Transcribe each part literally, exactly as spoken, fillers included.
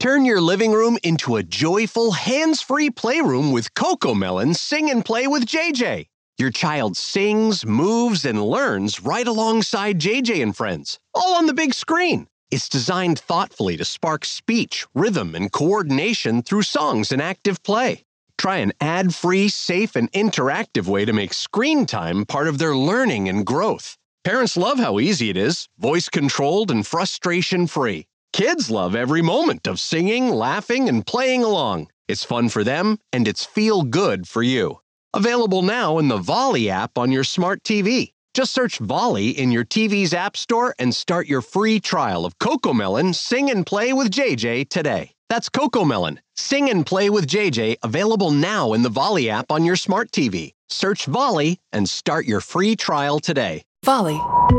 Turn your living room into a joyful, hands-free playroom with CoComelon Sing and Play with J J. Your child sings, moves, and learns right alongside J J and friends, all on the big screen. It's designed thoughtfully to spark speech, rhythm, and coordination through songs and active play. Try an ad-free, safe, and interactive way to make screen time part of their learning and growth. Parents love how easy it is, voice-controlled and frustration-free. Kids love every moment of singing, laughing, and playing along. It's fun for them, and it's feel-good for you. Available now in the Volley app on your smart T V. Just search Volley in your T V's app store and start your free trial of CoComelon Sing and Play with J J today. That's CoComelon Sing and Play with J J, available now in the Volley app on your smart T V. Search Volley and start your free trial today. Volley.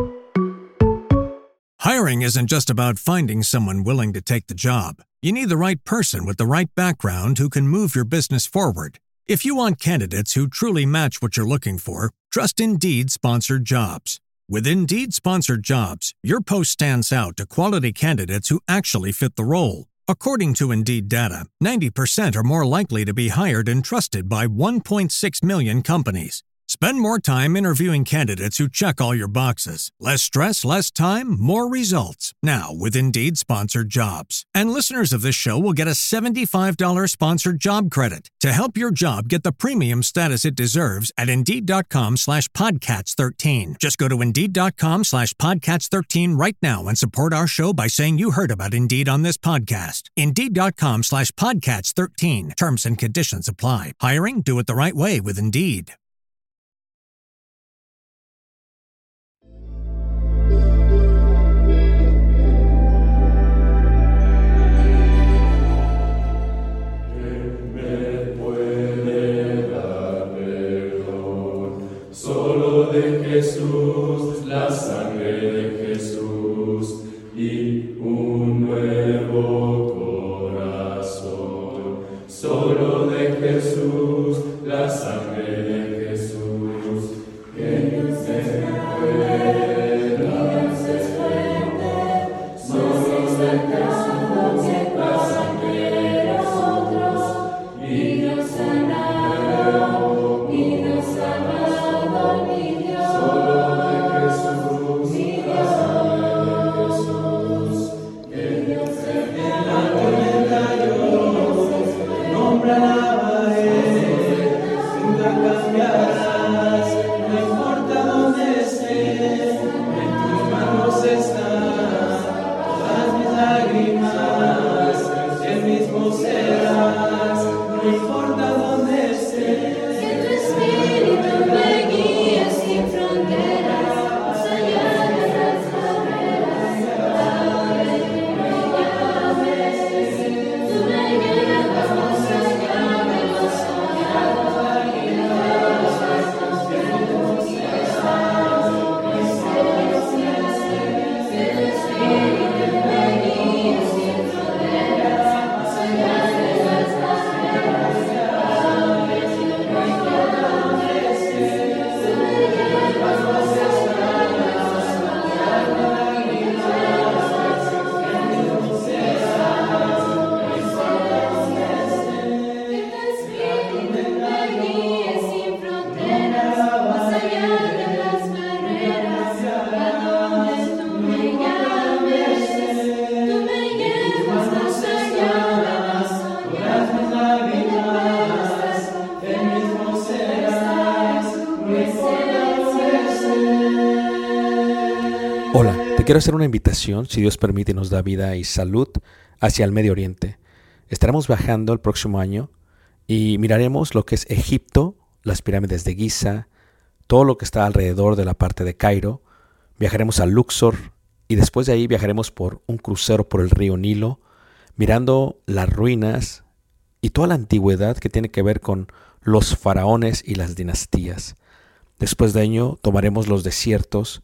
Hiring isn't just about finding someone willing to take the job. You need the right person with the right background who can move your business forward. If you want candidates who truly match what you're looking for, trust Indeed Sponsored Jobs. With Indeed Sponsored Jobs, your post stands out to quality candidates who actually fit the role. According to Indeed data, ninety percent are more likely to be hired and trusted by one point six million companies. Spend more time interviewing candidates who check all your boxes. Less stress, less time, more results. Now with Indeed Sponsored Jobs. And listeners of this show will get a seventy-five dollars sponsored job credit to help your job get the premium status it deserves at Indeed.com slash Podcats13. Just go to Indeed.com slash Podcats13 right now and support our show by saying you heard about Indeed on this podcast. Indeed.com slash Podcats13. Terms and conditions apply. Hiring? Do it the right way with Indeed. Jesús, la sangre de Jesús y un nuevo corazón. Solo de Jesús, la sangre de Jesús. Que no se pueda hacer fuerte, solo de Jesús, la sangre de nosotros. Y nos sanado, y nos amado, mi Dios. Hola, te quiero hacer una invitación, si Dios permite y nos da vida y salud, hacia el Medio Oriente. Estaremos viajando el próximo año y miraremos lo que es Egipto, las pirámides de Giza, todo lo que está alrededor de la parte de Cairo. Viajaremos a Luxor y después de ahí viajaremos por un crucero por el río Nilo, mirando las ruinas y toda la antigüedad que tiene que ver con los faraones y las dinastías. Después de ello tomaremos los desiertos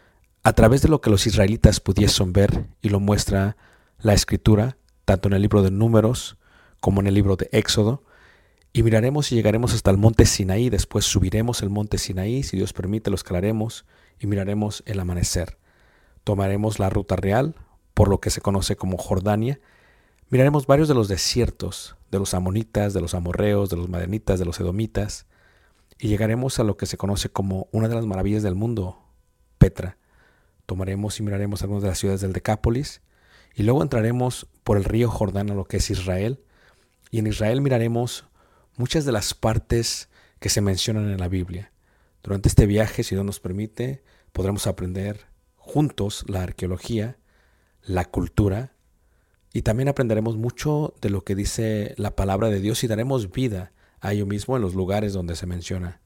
a través de lo que los israelitas pudiesen ver, y lo muestra la Escritura, tanto en el libro de Números como en el libro de Éxodo, y miraremos y llegaremos hasta el monte Sinaí. Después subiremos el monte Sinaí, si Dios permite lo escalaremos y miraremos el amanecer. Tomaremos la ruta real por lo que se conoce como Jordania, Miraremos varios de los desiertos, de los amonitas, de los amorreos, de los madianitas, de los edomitas, y llegaremos a lo que se conoce como una de las maravillas del mundo, Petra. Tomaremos y miraremos algunas de las ciudades del Decápolis, y luego entraremos por el río Jordán a lo que es Israel, y en Israel miraremos muchas de las partes que se mencionan en la Biblia. Durante este viaje, si Dios nos permite, podremos aprender juntos la arqueología, la cultura, y también aprenderemos mucho de lo que dice la palabra de Dios y daremos vida a ello mismo en los lugares donde se menciona.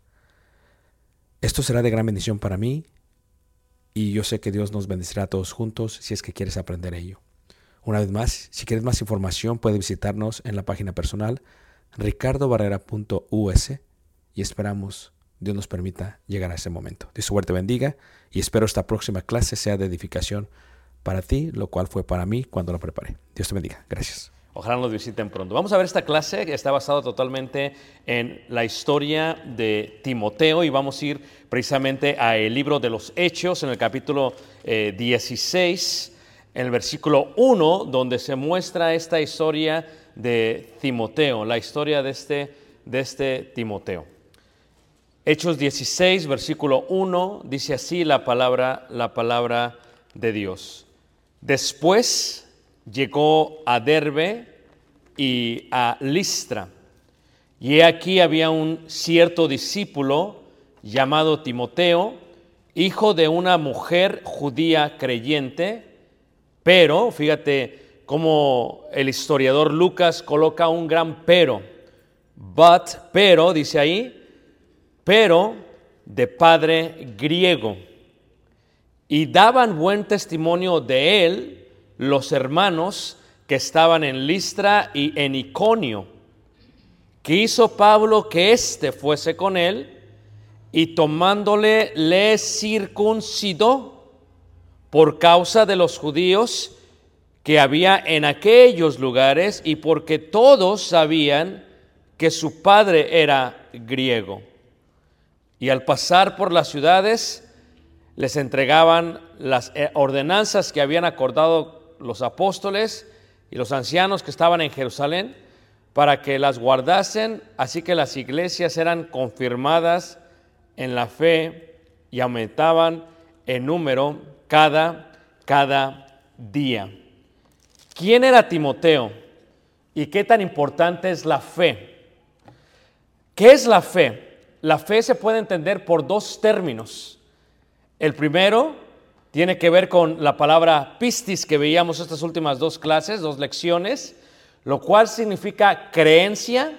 Esto será de gran bendición para mí y yo sé que Dios nos bendecirá a todos juntos si es que quieres aprender ello. Una vez más, si quieres más información, puedes visitarnos en la página personal ricardo barrera punto u s y esperamos Dios nos permita llegar a ese momento. Dios suerte bendiga y espero esta próxima clase sea de edificación para ti, lo cual fue para mí cuando lo preparé. Dios te bendiga. Gracias. Ojalá nos visiten pronto. Vamos a ver esta clase que está basada totalmente en la historia de Timoteo y vamos a ir precisamente al libro de los Hechos en el capítulo eh, dieciséis, en el versículo uno, donde se muestra esta historia de Timoteo, la historia de este, de este Timoteo. Hechos dieciséis, versículo uno, dice así la palabra, la palabra de Dios. Después llegó a Derbe y a Listra, y he aquí había un cierto discípulo llamado Timoteo, hijo de una mujer judía creyente, pero, fíjate cómo el historiador Lucas coloca un gran pero, but, pero, dice ahí, pero de padre griego. Y daban buen testimonio de él los hermanos que estaban en Listra y en Iconio. Que hizo Pablo que éste fuese con él, y tomándole le circuncidó por causa de los judíos que había en aquellos lugares, y porque todos sabían que su padre era griego. Y al pasar por las ciudades, les entregaban las ordenanzas que habían acordado los apóstoles y los ancianos que estaban en Jerusalén para que las guardasen, así que las iglesias eran confirmadas en la fe y aumentaban en número cada, cada día. ¿Quién era Timoteo? ¿Y qué tan importante es la fe? ¿Qué es la fe? La fe se puede entender por dos términos. El primero tiene que ver con la palabra pistis que veíamos estas últimas dos clases, dos lecciones, lo cual significa creencia,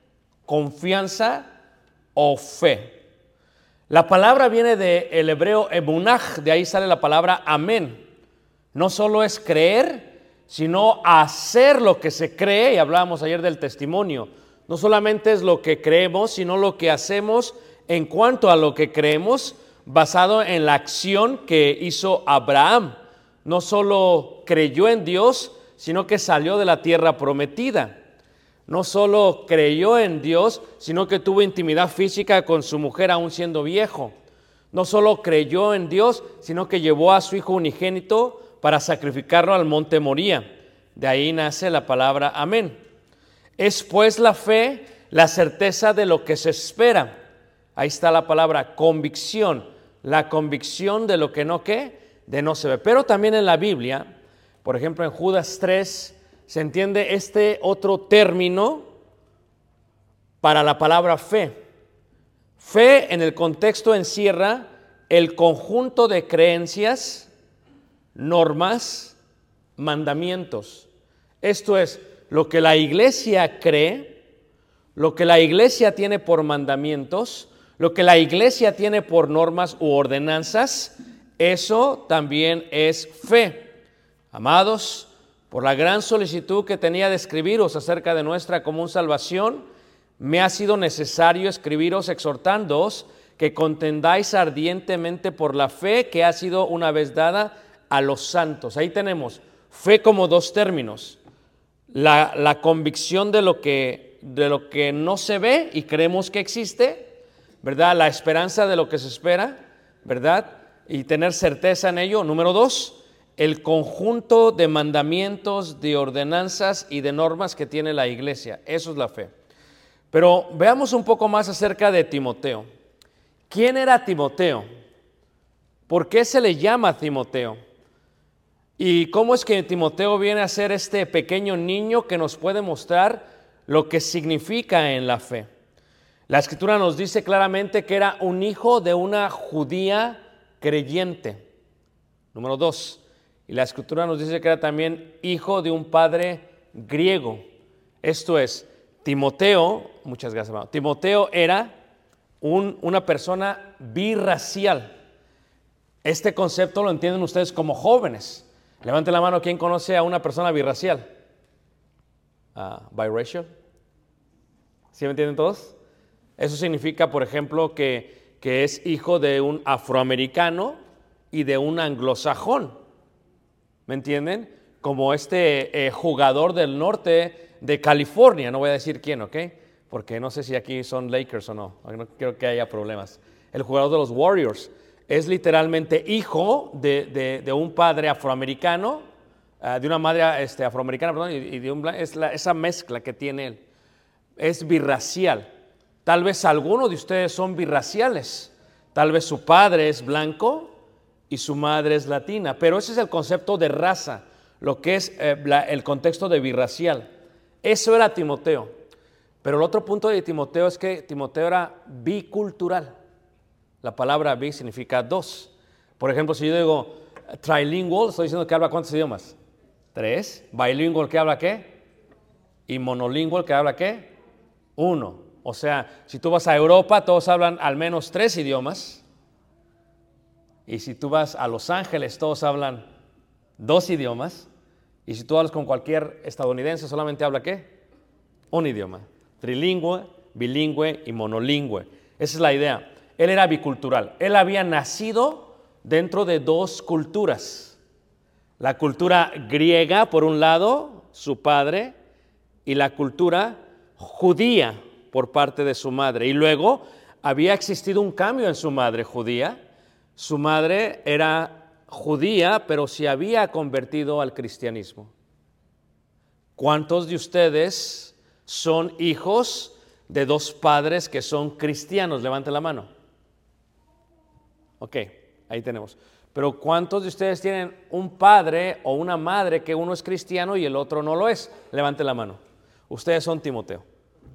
confianza o fe. La palabra viene del hebreo emunaj, de ahí sale la palabra amén. No solo es creer, sino hacer lo que se cree, y hablábamos ayer del testimonio. No solamente es lo que creemos, sino lo que hacemos en cuanto a lo que creemos, basado en la acción que hizo Abraham. No solo creyó en Dios, sino que salió de la tierra prometida. No solo creyó en Dios, sino que tuvo intimidad física con su mujer aún siendo viejo. No solo creyó en Dios, sino que llevó a su hijo unigénito para sacrificarlo al monte Moría. De ahí nace la palabra amén. Es pues la fe, la certeza de lo que se espera. Ahí está la palabra convicción, la convicción de lo que no ¿qué? De no se ve. Pero también en la Biblia, por ejemplo en Judas tres, se entiende este otro término para la palabra fe. Fe en el contexto encierra el conjunto de creencias, normas, mandamientos. Esto es, lo que la iglesia cree, lo que la iglesia tiene por mandamientos, lo que la iglesia tiene por normas u ordenanzas, eso también es fe. Amados, por la gran solicitud que tenía de escribiros acerca de nuestra común salvación, me ha sido necesario escribiros exhortándoos que contendáis ardientemente por la fe que ha sido una vez dada a los santos. Ahí tenemos fe como dos términos. La, la convicción de lo, que, de lo que no se ve y creemos que existe, ¿verdad? La esperanza de lo que se espera, ¿verdad? Y tener certeza en ello. Número dos, el conjunto de mandamientos, de ordenanzas y de normas que tiene la iglesia. Eso es la fe. Pero veamos un poco más acerca de Timoteo. ¿Quién era Timoteo? ¿Por qué se le llama Timoteo? ¿Y cómo es que Timoteo viene a ser este pequeño niño que nos puede mostrar lo que significa en la fe? La Escritura nos dice claramente que era un hijo de una judía creyente. Número dos, y la Escritura nos dice que era también hijo de un padre griego. Esto es, Timoteo, muchas gracias, hermano. Timoteo era un, una persona birracial. Este concepto lo entienden ustedes como jóvenes. Levanten la mano, ¿quién conoce a una persona birracial? Uh, biracial. ¿Sí me entienden todos? Eso significa, por ejemplo, que, que es hijo de un afroamericano y de un anglosajón. ¿Me entienden? Como este eh, jugador del norte de California, no voy a decir quién, ¿ok? Porque no sé si aquí son Lakers o no, no creo que haya problemas. El jugador de los Warriors es literalmente hijo de, de, de un padre afroamericano, uh, de una madre este, afroamericana, perdón, y, y de un, es la, esa mezcla que tiene él. Es birracial. Tal vez algunos de ustedes son birraciales. Tal vez su padre es blanco y su madre es latina, pero ese es el concepto de raza, lo que es eh, la, el contexto de birracial. Eso era Timoteo. Pero el otro punto de Timoteo es que Timoteo era bicultural. La palabra bi significa dos. Por ejemplo, si yo digo trilingual, estoy diciendo que habla ¿cuántos idiomas? Tres. Bilingual, ¿que habla qué? Y monolingual, ¿que habla qué? Uno. O sea, si tú vas a Europa, todos hablan al menos tres idiomas. Y si tú vas a Los Ángeles, todos hablan dos idiomas. Y si tú hablas con cualquier estadounidense, solamente habla ¿qué? Un idioma. Trilingüe, bilingüe y monolingüe. Esa es la idea. Él era bicultural. Él había nacido dentro de dos culturas. La cultura griega, por un lado, su padre, y la cultura judía, por parte de su madre. Y luego había existido un cambio en su madre judía. Su madre era judía, pero se había convertido al cristianismo. ¿Cuántos de ustedes son hijos de dos padres que son cristianos? Levanten la mano. Ok, ahí tenemos. Pero ¿cuántos de ustedes tienen un padre o una madre que uno es cristiano y el otro no lo es? Levanten la mano. Ustedes son Timoteo.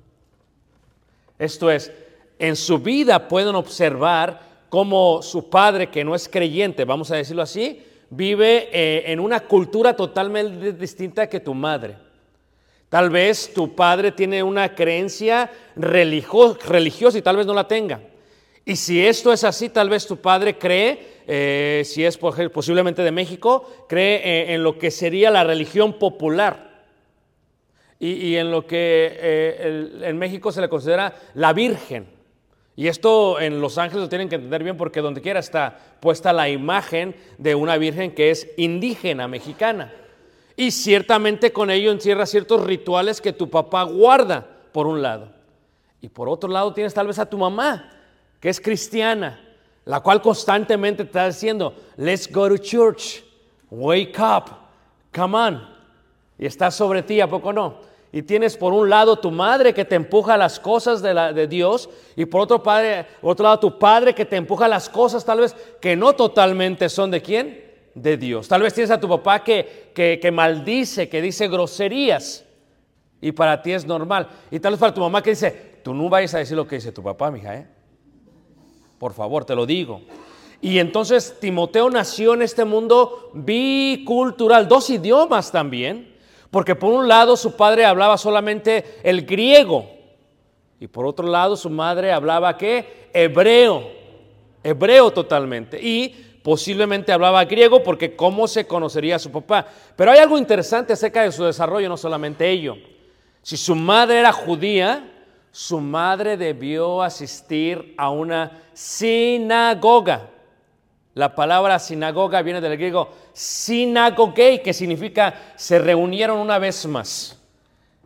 Esto es, en su vida pueden observar cómo su padre, que no es creyente, vamos a decirlo así, vive eh, en una cultura totalmente distinta que tu madre. Tal vez tu padre tiene una creencia religio- religiosa y tal vez no la tenga. Y si esto es así, tal vez tu padre cree, eh, si es posiblemente de México, cree eh, en lo que sería la religión popular. Y, y en lo que eh, el, en México se le considera la Virgen. Y esto en Los Ángeles lo tienen que entender bien porque donde quiera está puesta la imagen de una Virgen que es indígena, mexicana. Y ciertamente con ello encierra ciertos rituales que tu papá guarda, por un lado. Y por otro lado tienes tal vez a tu mamá, que es cristiana, la cual constantemente te está diciendo, let's go to church, wake up, come on. Y está sobre ti, ¿a poco no? Y tienes por un lado tu madre que te empuja a las cosas de, la, de Dios y por otro, padre, por otro lado tu padre que te empuja a las cosas tal vez que no totalmente son ¿de quién? De Dios. Tal vez tienes a tu papá que, que, que maldice, que dice groserías y para ti es normal. Y tal vez para tu mamá que dice, tú no vayas a decir lo que dice tu papá, mija, ¿eh? Por favor, te lo digo. Y entonces Timoteo nació en este mundo bicultural, dos idiomas también. Porque por un lado su padre hablaba solamente el griego y por otro lado su madre hablaba ¿qué? Hebreo, hebreo totalmente y posiblemente hablaba griego porque cómo se conocería a su papá. Pero hay algo interesante acerca de su desarrollo, no solamente ello. Si su madre era judía, su madre debió asistir a una sinagoga. La palabra sinagoga viene del griego sinagogei, que significa se reunieron una vez más.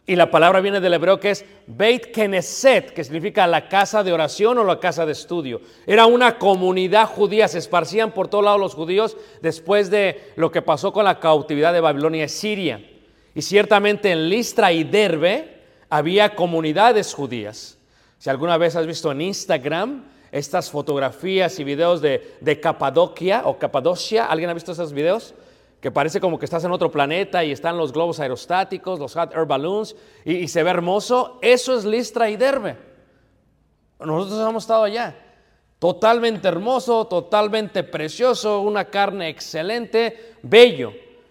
Y la palabra viene del hebreo que es Beit Knesset, que significa la casa de oración o la casa de estudio. Era una comunidad judía, se esparcían por todos lados los judíos después de lo que pasó con la cautividad de Babilonia y Siria. Y ciertamente en Listra y Derbe había comunidades judías. Si alguna vez has visto en Instagram estas fotografías y videos de, de Capadocia o Capadocia, ¿alguien ha visto esos videos? Que parece como que estás en otro planeta y están los globos aerostáticos, los hot air balloons, y, y se ve hermoso. Eso es Listra y Derbe. Nosotros hemos estado allá. Totalmente hermoso, totalmente precioso, una carne excelente, bello.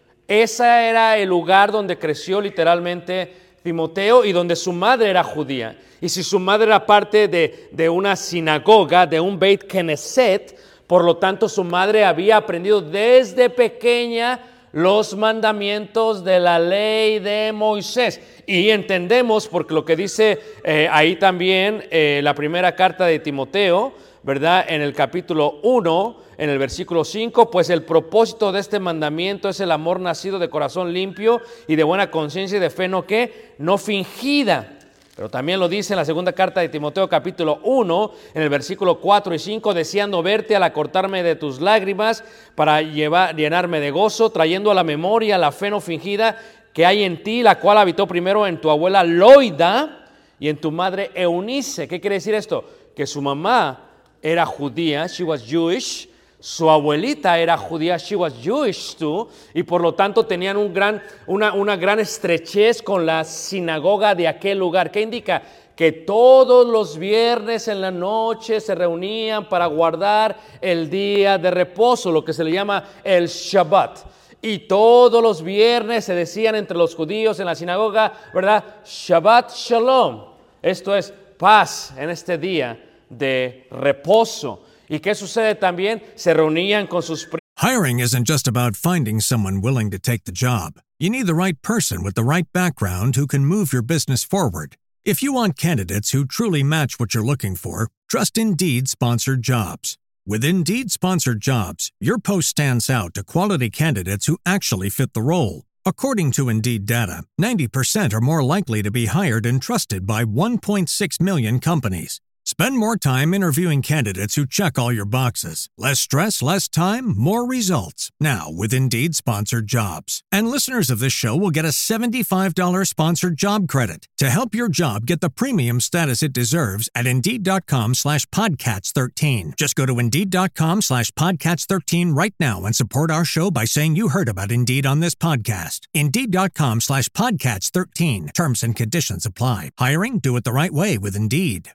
Ese era el lugar donde creció literalmente Timoteo y donde su madre era judía. Y si su madre era parte de, de una sinagoga, de un Beit Knesset, por lo tanto, su madre había aprendido desde pequeña los mandamientos de la ley de Moisés. Y entendemos, porque lo que dice eh, ahí también eh, la primera carta de Timoteo, ¿verdad? En el capítulo uno, en el versículo cinco, pues el propósito de este mandamiento es el amor nacido de corazón limpio y de buena conciencia y de fe no que, no fingida. Pero también lo dice en la segunda carta de Timoteo capítulo uno, en el versículo cuatro y cinco, deseando verte al acortarme de tus lágrimas para llevar, llenarme de gozo, trayendo a la memoria la fe no fingida que hay en ti, la cual habitó primero en tu abuela Loida y en tu madre Eunice. ¿Qué quiere decir esto? Que su mamá era judía, she was Jewish. Su abuelita era judía, she was Jewish too, y por lo tanto tenían un gran, una, una gran estrechez con la sinagoga de aquel lugar. ¿Qué indica? Que todos los viernes en la noche se reunían para guardar el día de reposo, lo que se le llama el Shabbat. Y todos los viernes se decían entre los judíos en la sinagoga, ¿verdad? Shabbat Shalom. Esto es paz en este día de reposo. ¿Y qué sucede también? Se reunían con sus... Hiring isn't just about finding someone willing to take the job. You need the right person with the right background who can move your business forward. If you want candidates who truly match what you're looking for, trust Indeed Sponsored Jobs. With Indeed Sponsored Jobs, your post stands out to quality candidates who actually fit the role. According to Indeed data, ninety percent are more likely to be hired and trusted by one point six million companies. Spend more time interviewing candidates who check all your boxes. Less stress, less time, more results. Now, with Indeed Sponsored Jobs. And listeners of this show will get a seventy-five dollars sponsored job credit to help your job get the premium status it deserves at Indeed.com slash Podcats 13. Just go to Indeed.com slash Podcats 13 right now and support our show by saying you heard about Indeed on this podcast. Indeed.com slash Podcats 13. Terms and conditions apply. Hiring? Do it the right way with Indeed.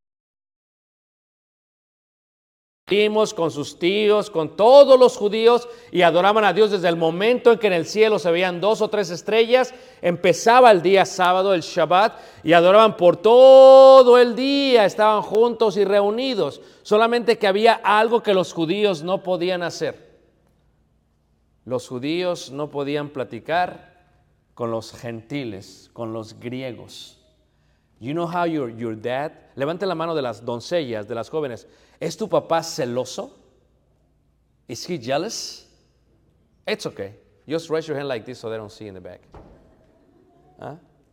Con sus tíos, con todos los judíos, y adoraban a Dios desde el momento en que en el cielo se veían dos o tres estrellas. Empezaba el día sábado, el Shabbat, y adoraban por todo el día, estaban juntos y reunidos. Solamente que había algo que los judíos no podían hacer. Los judíos no podían platicar con los gentiles, con los griegos. You know how your, your dad, levante la mano de las doncellas, de las jóvenes. ¿Es tu papá celoso? Is he jealous? It's okay. Just raise your hand like this so they don't see in the back. ¿Ah?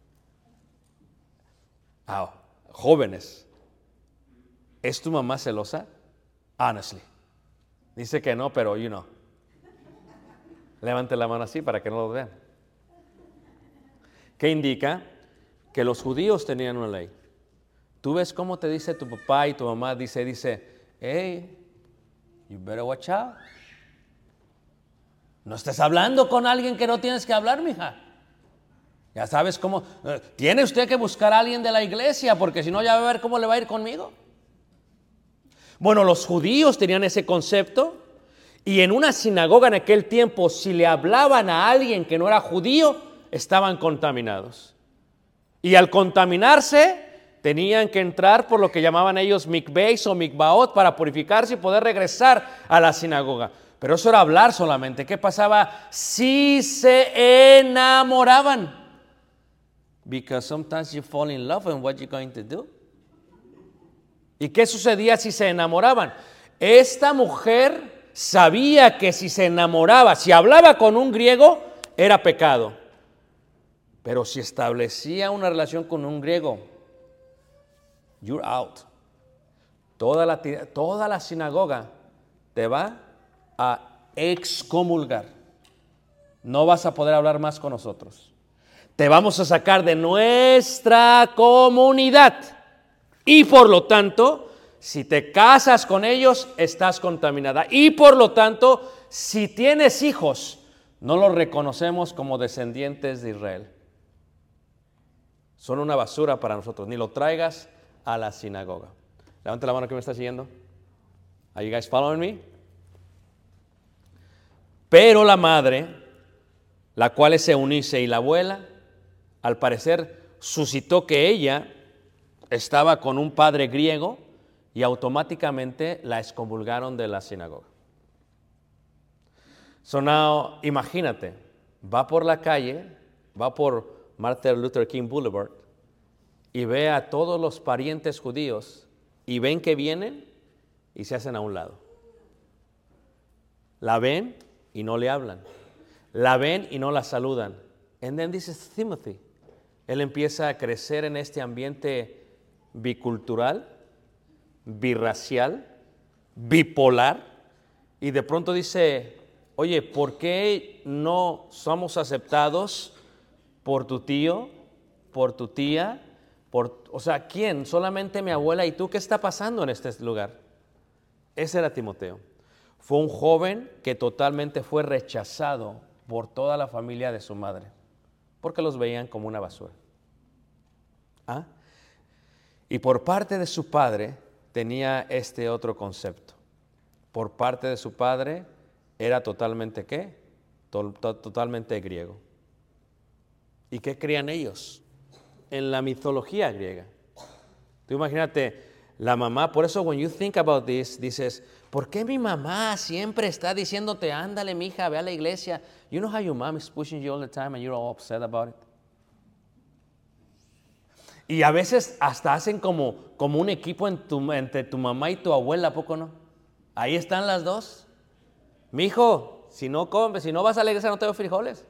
Ah, jóvenes. ¿Es tu mamá celosa? Honestly. Dice que no, pero you know. Levante la mano así para que no lo vean. ¿Qué indica? Que los judíos tenían una ley. Tú ves cómo te dice tu papá y tu mamá, dice, dice, hey, you better watch out. No estés hablando con alguien que no tienes que hablar, mija. Ya sabes cómo, eh, tiene usted que buscar a alguien de la iglesia, porque si no ya va a ver cómo le va a ir conmigo. Bueno, los judíos tenían ese concepto, y en una sinagoga en aquel tiempo, si le hablaban a alguien que no era judío, estaban contaminados. Y al contaminarse, tenían que entrar por lo que llamaban ellos mikveis o mikvaot para purificarse y poder regresar a la sinagoga. Pero eso era hablar solamente. ¿Qué pasaba si se enamoraban? Because sometimes you fall in love and what you going to do? ¿Y qué sucedía si se enamoraban? Esta mujer sabía que si se enamoraba, si hablaba con un griego, era pecado. Pero si establecía una relación con un griego, you're out. Toda la, toda la sinagoga te va a excomulgar. No vas a poder hablar más con nosotros. Te vamos a sacar de nuestra comunidad. Y por lo tanto, si te casas con ellos, estás contaminada. Y por lo tanto, si tienes hijos, no los reconocemos como descendientes de Israel. Son una basura para nosotros. Ni lo traigas a la sinagoga. Levante la mano que me está siguiendo. Are you guys following me? Pero la madre, la cual es Eunice, y la abuela, al parecer suscitó que ella estaba con un padre griego y automáticamente la excomulgaron de la sinagoga. So now, imagínate, va por la calle, va por Martin Luther King Boulevard y ve a todos los parientes judíos y ven que vienen y se hacen a un lado. La ven y no le hablan. La ven y no la saludan. And then this is Timothy. Él empieza a crecer en este ambiente bicultural, birracial, bipolar, y de pronto dice, oye, ¿por qué no somos aceptados por tu tío, por tu tía? Por, o sea, ¿quién? Solamente mi abuela y tú. ¿Qué está pasando en este lugar? Ese era Timoteo. Fue un joven que totalmente fue rechazado por toda la familia de su madre, porque los veían como una basura. ¿Ah? Y por parte de su padre tenía este otro concepto. Por parte de su padre era totalmente ¿qué? Totalmente griego. ¿Y qué creían ellos? En la mitología griega. Tú imagínate, la mamá, por eso when you think about this, dices, ¿por qué mi mamá siempre está diciéndote, ándale, mija, ve a la iglesia? You know how your mom is pushing you all the time and you're all upset about it? Y a veces hasta hacen como, como un equipo en tu, entre tu mamá y tu abuela, ¿a poco no? Ahí están las dos. Mijo, si no comes, si no vas a la iglesia no te doy frijoles.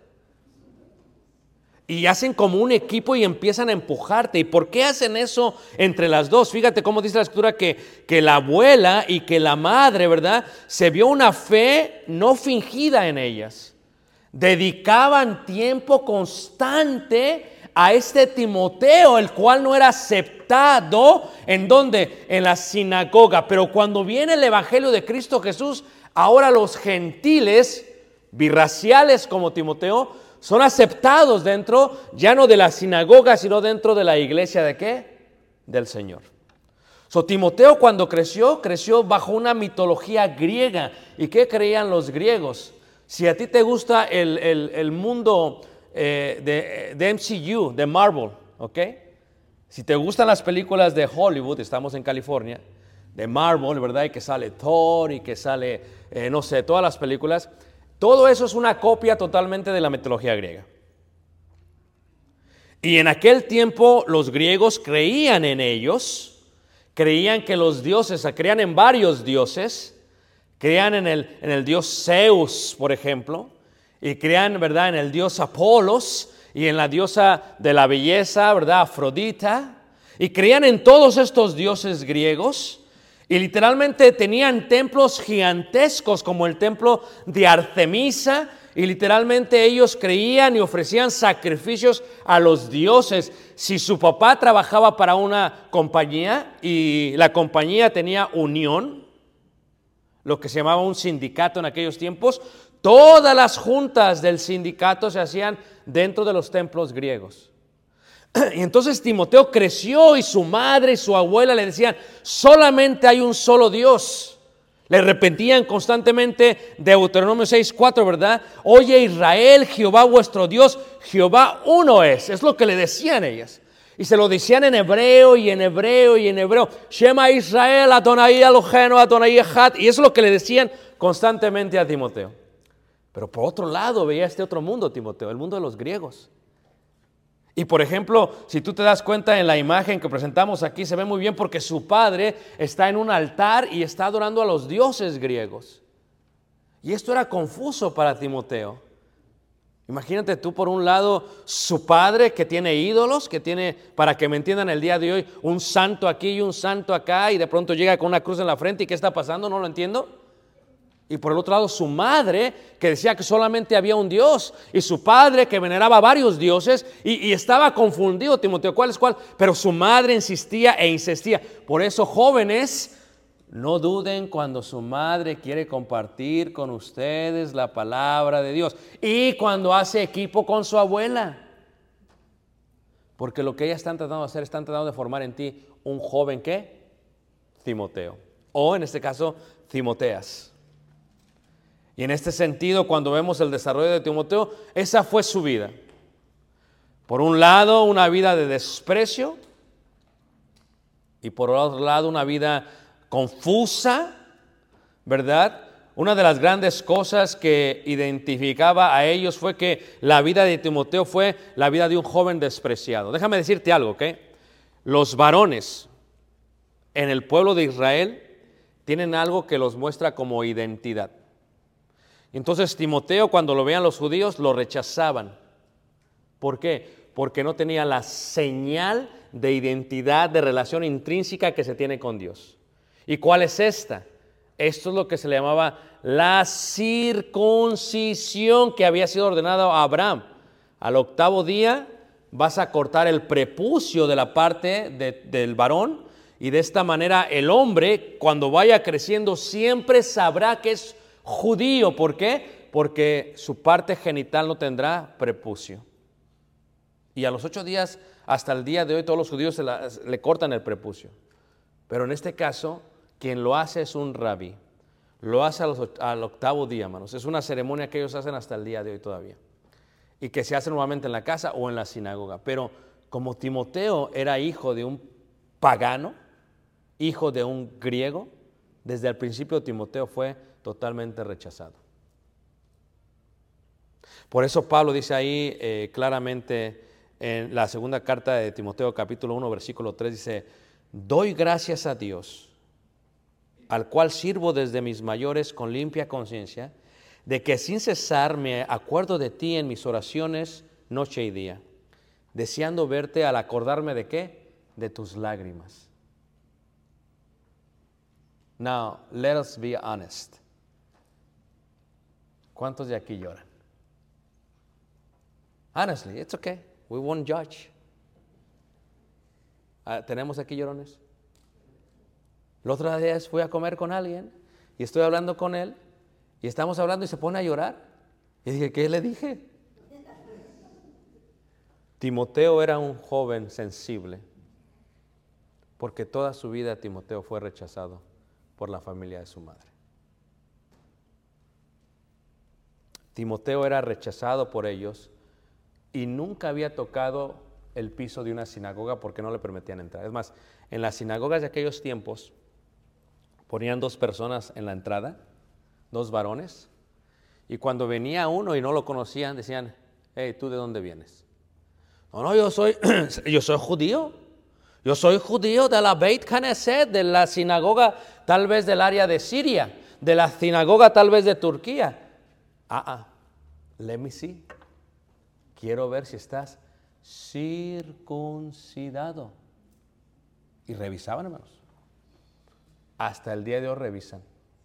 Y hacen como un equipo y empiezan a empujarte. ¿Y por qué hacen eso entre las dos? Fíjate cómo dice la escritura que, que la abuela y que la madre, ¿verdad? Se vio una fe no fingida en ellas. Dedicaban tiempo constante a este Timoteo, el cual no era aceptado, ¿en dónde? En la sinagoga. Pero cuando viene el evangelio de Cristo Jesús, ahora los gentiles, birraciales como Timoteo, son aceptados dentro, ya no de la sinagoga, sino dentro de la iglesia ¿de qué? Del Señor. So, Timoteo cuando creció, creció bajo una mitología griega. ¿Y qué creían los griegos? Si a ti te gusta el, el, el mundo eh, de, de M C U, de Marvel, ¿ok? Si te gustan las películas de Hollywood, estamos en California, de Marvel, ¿verdad? Y que sale Thor y que sale, eh, no sé, todas las películas. Todo eso es una copia totalmente de la mitología griega. Y en aquel tiempo los griegos creían en ellos, creían que los dioses, creían en varios dioses, creían en el, en el dios Zeus, por ejemplo, y creían, ¿verdad?, en el dios Apolos y en la diosa de la belleza, ¿verdad?, Afrodita, y creían en todos estos dioses griegos. Y literalmente tenían templos gigantescos como el templo de Artemisa, y literalmente ellos creían y ofrecían sacrificios a los dioses. Si su papá trabajaba para una compañía y la compañía tenía unión, lo que se llamaba un sindicato en aquellos tiempos, todas las juntas del sindicato se hacían dentro de los templos griegos. Y entonces Timoteo creció y su madre y su abuela le decían, solamente hay un solo Dios. Le repetían constantemente Deuteronomio seis cuatro, ¿verdad? Oye Israel, Jehová vuestro Dios, Jehová uno es. Es lo que le decían ellas. Y se lo decían en hebreo y en hebreo y en hebreo. Shema Israel, Adonai Eloheinu, Adonai Echad. Y eso es lo que le decían constantemente a Timoteo. Pero por otro lado veía este otro mundo, Timoteo, el mundo de los griegos. Y por ejemplo, si tú te das cuenta en la imagen que presentamos aquí, se ve muy bien porque su padre está en un altar y está adorando a los dioses griegos. Y esto era confuso para Timoteo. Imagínate tú, por un lado, su padre que tiene ídolos, que tiene, para que me entiendan el día de hoy, un santo aquí y un santo acá, y de pronto llega con una cruz en la frente, ¿y qué está pasando? No lo entiendo. Y por el otro lado, su madre, que decía que solamente había un Dios, y su padre, que veneraba varios dioses, y, y estaba confundido, Timoteo, ¿cuál es cuál? Pero su madre insistía e insistía. Por eso, jóvenes, no duden cuando su madre quiere compartir con ustedes la palabra de Dios, y cuando hace equipo con su abuela. Porque lo que ellas están tratando de hacer, están tratando de formar en ti un joven, ¿qué? Timoteo. O en este caso, Timoteas. Y en este sentido, cuando vemos el desarrollo de Timoteo, esa fue su vida. Por un lado, una vida de desprecio, y por otro lado, una vida confusa, ¿verdad? Una de las grandes cosas que identificaba a ellos fue que la vida de Timoteo fue la vida de un joven despreciado. Déjame decirte algo, ¿ok? Los varones en el pueblo de Israel tienen algo que los muestra como identidad. Entonces Timoteo, cuando lo veían los judíos, lo rechazaban. ¿Por qué? Porque no tenía la señal de identidad, de relación intrínseca que se tiene con Dios. ¿Y cuál es esta? Esto es lo que se le llamaba la circuncisión que había sido ordenada a Abraham. Al octavo día vas a cortar el prepucio de la parte de, del varón, y de esta manera el hombre, cuando vaya creciendo, siempre sabrá que es judío. ¿Por qué? Porque su parte genital no tendrá prepucio. Y a los ocho días, hasta el día de hoy, todos los judíos se la, le cortan el prepucio. Pero en este caso, quien lo hace es un rabí. Lo hace a los, al octavo día, hermanos. Es una ceremonia que ellos hacen hasta el día de hoy todavía. Y que se hace normalmente en la casa o en la sinagoga. Pero como Timoteo era hijo de un pagano, hijo de un griego, desde el principio Timoteo fue totalmente rechazado. Por eso Pablo dice ahí eh, claramente en la segunda carta de Timoteo, capítulo uno, versículo tres, dice: doy gracias a Dios, al cual sirvo desde mis mayores con limpia conciencia, de que sin cesar me acuerdo de ti en mis oraciones noche y día, deseando verte al acordarme de ¿qué? De tus lágrimas. Now, let us be honest. ¿Cuántos de aquí lloran? Honestly, it's okay. We won't judge. Uh, ¿Tenemos aquí llorones? El otro día fui a comer con alguien y estoy hablando con él y estamos hablando y se pone a llorar. Y dije, ¿qué le dije? Timoteo era un joven sensible, porque toda su vida Timoteo fue rechazado por la familia de su madre. Timoteo era rechazado por ellos y nunca había tocado el piso de una sinagoga porque no le permitían entrar. Es más, en las sinagogas de aquellos tiempos ponían dos personas en la entrada, dos varones, y cuando venía uno y no lo conocían, decían: hey, ¿tú de dónde vienes? No, no, yo soy, yo soy judío. Yo soy judío de la Beit Knesset, de la sinagoga tal vez del área de Siria, de la sinagoga tal vez de Turquía. Ah, ah, let me see. Quiero ver si estás circuncidado. Y revisaban, hermanos. Hasta el día de hoy revisan.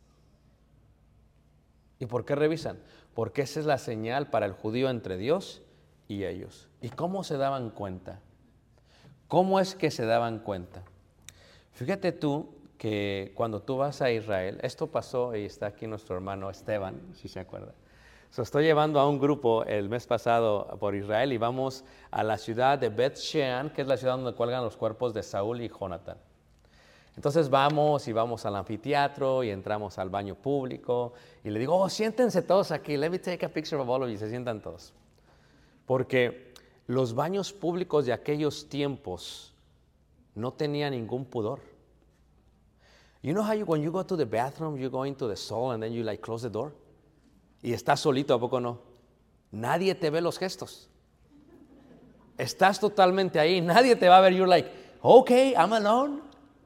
¿Y por qué revisan? Porque esa es la señal para el judío entre Dios y ellos. ¿Y cómo se daban cuenta? ¿Cómo es que se daban cuenta? Fíjate tú que cuando tú vas a Israel, esto pasó y está aquí nuestro hermano Esteban, si se acuerda. So, estoy llevando a un grupo el mes pasado por Israel y vamos a la ciudad de Beth Shean, que es la ciudad donde cuelgan los cuerpos de Saúl y Jonatán. Entonces vamos y vamos al anfiteatro y entramos al baño público y le digo: oh, siéntense todos aquí, let me take a picture of all of you. Se sientan todos. Porque los baños públicos de aquellos tiempos no tenían ningún pudor. You know how you, when you go to the bathroom, you go into the stall and then you like close the door? Y estás solito, ¿a poco no? Nadie te ve los gestos. Estás totalmente ahí, nadie te va a ver. You're like, okay, I'm alone.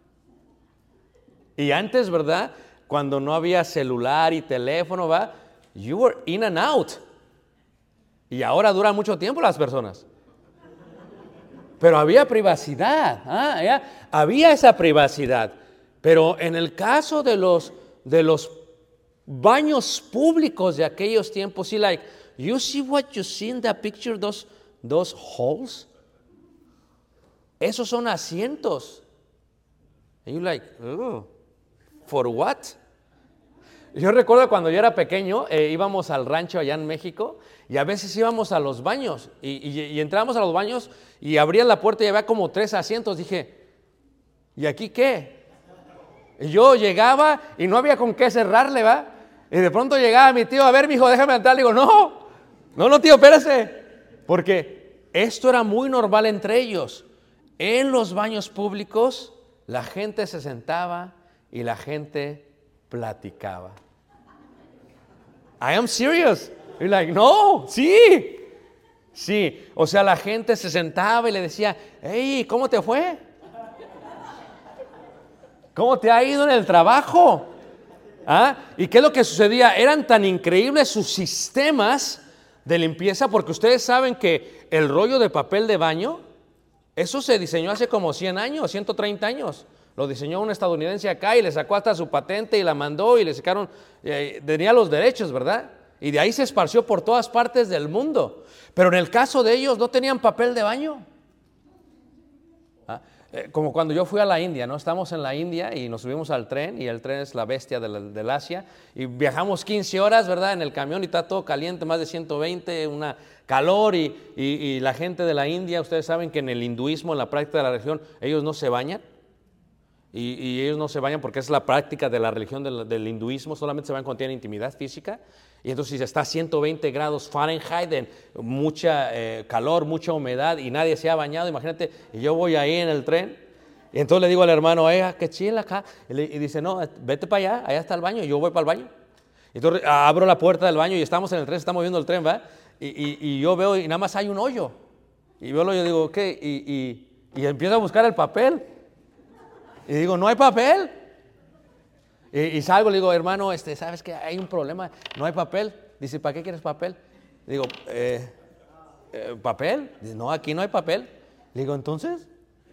Y antes, ¿verdad? Cuando no había celular y teléfono, ¿va? You were in and out. Y ahora duran mucho tiempo las personas. Pero había privacidad, ¿ah? ¿Ya? Había esa privacidad. Pero en el caso de los, de los baños públicos de aquellos tiempos, see, like, you see what you see in that picture, those, those holes? Esos son asientos. And you're like, oh, for what? Yo recuerdo cuando yo era pequeño, eh, íbamos al rancho allá en México y a veces íbamos a los baños y, y, y entrábamos a los baños y abrían la puerta y había como tres asientos. Dije, ¿y aquí qué? Y yo llegaba y no había con qué cerrarle, ¿va? Y de pronto llegaba mi tío, a ver, mijo, déjame entrar. Le digo, no, no, no, tío, espérese. Porque esto era muy normal entre ellos. En los baños públicos, la gente se sentaba y la gente platicaba. I am serious. You're like, no, sí. Sí, o sea, la gente se sentaba y le decía, hey, ¿cómo te fue? ¿Cómo te ha ido en el trabajo? ¿Ah? ¿Y qué es lo que sucedía? Eran tan increíbles sus sistemas de limpieza, porque ustedes saben que el rollo de papel de baño, eso se diseñó hace como cien años, ciento treinta años. Lo diseñó un estadounidense acá y le sacó hasta su patente y la mandó y le sacaron, eh, tenía los derechos, ¿verdad? Y de ahí se esparció por todas partes del mundo. Pero en el caso de ellos no tenían papel de baño. ¿Ah? Eh, como cuando yo fui a la India, ¿no? Estamos en la India y nos subimos al tren, y el tren es la bestia del, del Asia, y viajamos quince horas, ¿verdad? En el camión y está todo caliente, más de ciento veinte, una calor, y, y, y la gente de la India, ustedes saben que en el hinduismo, en la práctica de la religión, ellos no se bañan. Y, y ellos no se bañan porque es la práctica de la religión del, del hinduismo, solamente se bañan cuando tienen intimidad física. Y entonces si está a ciento veinte grados Fahrenheit, en mucha eh, calor, mucha humedad y nadie se ha bañado, imagínate, y yo voy ahí en el tren, y entonces le digo al hermano, oiga, qué chila acá, y, le, y dice, no, vete para allá, allá está el baño, y yo voy para el baño. Y entonces abro la puerta del baño y estamos en el tren, estamos viendo el tren, ¿va? Y, y, y yo veo y nada más hay un hoyo. Y veo el hoyo y digo, ¿qué? Y, y, y empiezo a buscar el papel. Y digo, ¿no hay papel? Y, y salgo, le digo, hermano, este, ¿sabes qué? Hay un problema, no hay papel. Dice, ¿para qué quieres papel? Digo, eh, eh, ¿papel? Dice, no, aquí no hay papel. Le digo, ¿entonces?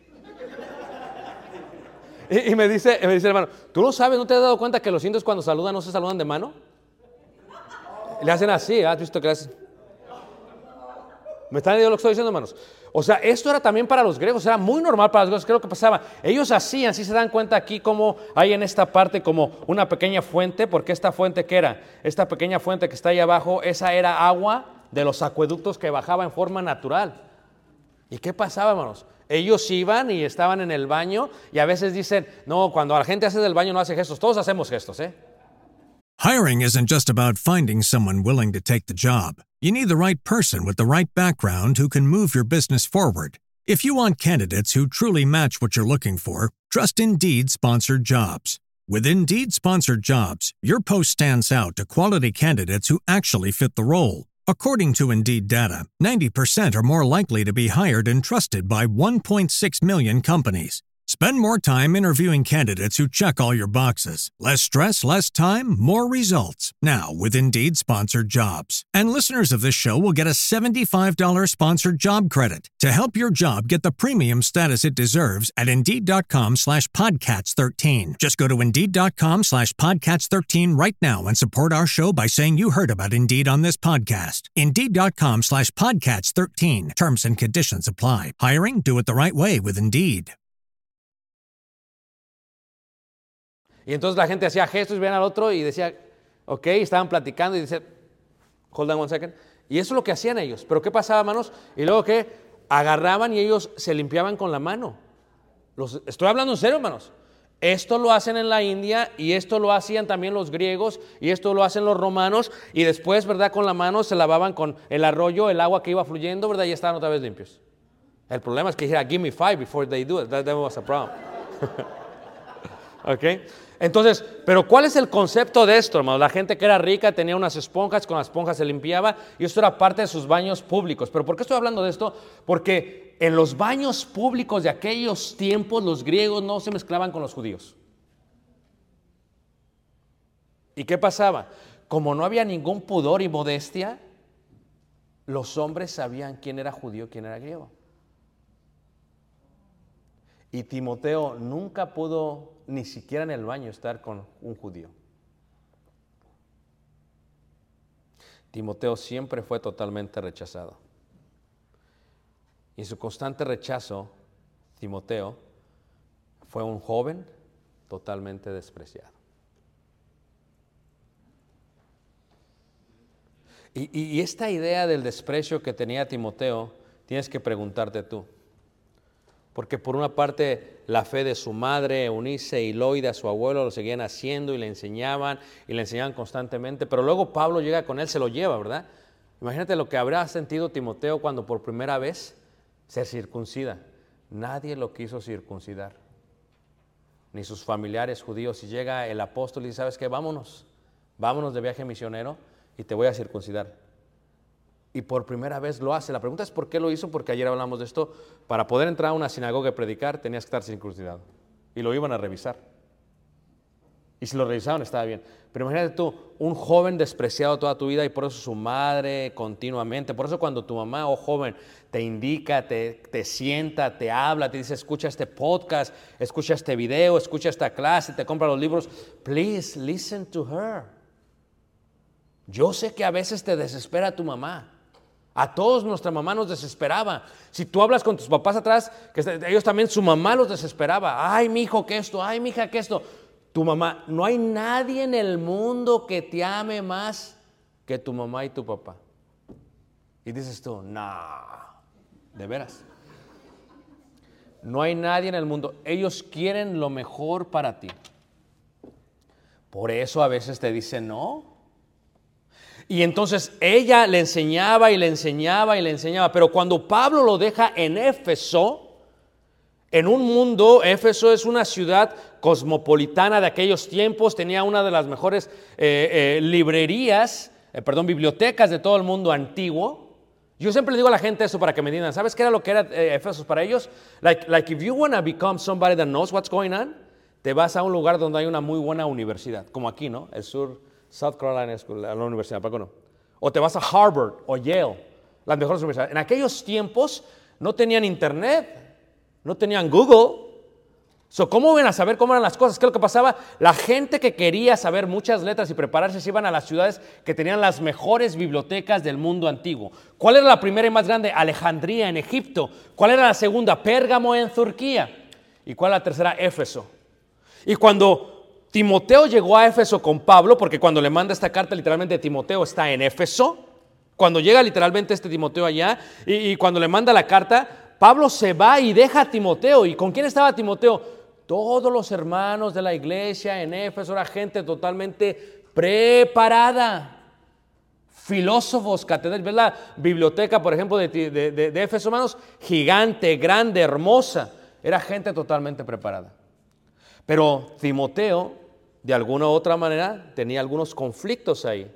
y, y me dice, me dice el hermano, ¿tú no sabes, no te has dado cuenta que los indios cuando saludan no se saludan de mano? Le hacen así, ¿has visto que le hacen? ¿Me están entendiendo lo que estoy diciendo, hermanos? O sea, esto era también para los griegos, era muy normal para los griegos. ¿Qué es lo que pasaba? Ellos hacían, si se dan cuenta aquí, como hay en esta parte como una pequeña fuente, porque esta fuente, ¿qué era? Esta pequeña fuente que está ahí abajo, esa era agua de los acueductos que bajaba en forma natural. ¿Y qué pasaba, hermanos? Ellos iban y estaban en el baño y a veces dicen, no, cuando la gente hace del baño no hace gestos, todos hacemos gestos, ¿eh? Hiring isn't just about finding someone willing to take the job. You need the right person with the right background who can move your business forward. If you want candidates who truly match what you're looking for, trust Indeed Sponsored Jobs. With Indeed Sponsored Jobs, your post stands out to quality candidates who actually fit the role. According to Indeed data, ninety percent are more likely to be hired and trusted by one point six million companies. Spend more time interviewing candidates who check all your boxes. Less stress, less time, more results. Now with Indeed Sponsored Jobs. And listeners of this show will get a seventy-five dollars sponsored job credit to help your job get the premium status it deserves at Indeed.com slash Podcats 13. Just go to Indeed.com slash Podcats 13 right now and support our show by saying you heard about Indeed on this podcast. Indeed.com slash Podcats 13. Terms and conditions apply. Hiring? Do it the right way with Indeed. Y entonces la gente hacía gestos y veían al otro y decía, ok, estaban platicando y dice, hold on one second. Y eso es lo que hacían ellos. Pero ¿qué pasaba, hermanos? Y luego que agarraban y ellos se limpiaban con la mano. Los, estoy hablando en serio, hermanos. Esto lo hacen en la India y esto lo hacían también los griegos y esto lo hacen los romanos. Y después, ¿verdad? Con la mano se lavaban con el arroyo, el agua que iba fluyendo, ¿verdad? Y estaban otra vez limpios. El problema es que dijera, give me five before they do it. That, that was a problem. ¿Ok? Entonces, pero ¿cuál es el concepto de esto, hermano? La gente que era rica tenía unas esponjas, con las esponjas se limpiaba y esto era parte de sus baños públicos. ¿Pero por qué estoy hablando de esto? Porque en los baños públicos de aquellos tiempos los griegos no se mezclaban con los judíos. ¿Y qué pasaba? Como no había ningún pudor y modestia, los hombres sabían quién era judío, quién era griego. Y Timoteo nunca pudo ni siquiera en el baño estar con un judío. Timoteo siempre fue totalmente rechazado. Y en su constante rechazo, Timoteo fue un joven totalmente despreciado. Y, y, y esta idea del desprecio que tenía Timoteo, tienes que preguntarte tú. Porque por una parte la fe de su madre, Eunice y Loida, su abuelo, lo seguían haciendo y le enseñaban y le enseñaban constantemente. Pero luego Pablo llega con él, se lo lleva, ¿verdad? Imagínate lo que habrá sentido Timoteo cuando por primera vez se circuncida. Nadie lo quiso circuncidar, ni sus familiares judíos. Y llega el apóstol y dice, ¿sabes qué? Vámonos, vámonos de viaje misionero y te voy a circuncidar. Y por primera vez lo hace. La pregunta es ¿por qué lo hizo? Porque ayer hablamos de esto. Para poder entrar a una sinagoga y predicar tenías que estar circuncidado. Y lo iban a revisar. Y si lo revisaban estaba bien. Pero imagínate tú, un joven despreciado toda tu vida y por eso su madre continuamente. Por eso cuando tu mamá o joven te indica, te, te sienta, te habla, te dice escucha este podcast, escucha este video, escucha esta clase, te compra los libros. Please listen to her. Yo sé que a veces te desespera tu mamá. A todos nuestra mamá nos desesperaba. Si tú hablas con tus papás atrás, que ellos también, su mamá los desesperaba. Ay, mi hijo, que esto, ay, mi hija, que esto. Tu mamá, no hay nadie en el mundo que te ame más que tu mamá y tu papá. Y dices tú, no, de veras. No hay nadie en el mundo. Ellos quieren lo mejor para ti. Por eso a veces te dicen no. Y entonces ella le enseñaba y le enseñaba y le enseñaba. Pero cuando Pablo lo deja en Éfeso, en un mundo, Éfeso es una ciudad cosmopolitana de aquellos tiempos, tenía una de las mejores eh, eh, librerías, eh, perdón, bibliotecas de todo el mundo antiguo. Yo siempre le digo a la gente eso para que me digan, ¿sabes qué era lo que era eh, Éfeso para ellos? Like, like if you want to become somebody that knows what's going on, te vas a un lugar donde hay una muy buena universidad, como aquí, ¿no? El sur, South Carolina School, la universidad, ¿para qué no? O te vas a Harvard o Yale, las mejores universidades. En aquellos tiempos no tenían internet, no tenían Google. So, ¿cómo iban a saber cómo eran las cosas? ¿Qué es lo que pasaba? La gente que quería saber muchas letras y prepararse se iban a las ciudades que tenían las mejores bibliotecas del mundo antiguo. ¿Cuál era la primera y más grande? Alejandría en Egipto. ¿Cuál era la segunda? Pérgamo en Turquía. ¿Y cuál es la tercera? Éfeso. Y cuando Timoteo llegó a Éfeso con Pablo, porque cuando le manda esta carta literalmente Timoteo está en Éfeso, cuando llega literalmente este Timoteo allá y, y cuando le manda la carta, Pablo se va y deja a Timoteo. ¿Y con quién estaba Timoteo? Todos los hermanos de la iglesia en Éfeso, era gente totalmente preparada. Filósofos, catedrales. ¿Ves la biblioteca, por ejemplo, de, de, de, de Éfeso, hermanos? Gigante, grande, hermosa. Era gente totalmente preparada. Pero Timoteo, de alguna u otra manera, tenía algunos conflictos ahí.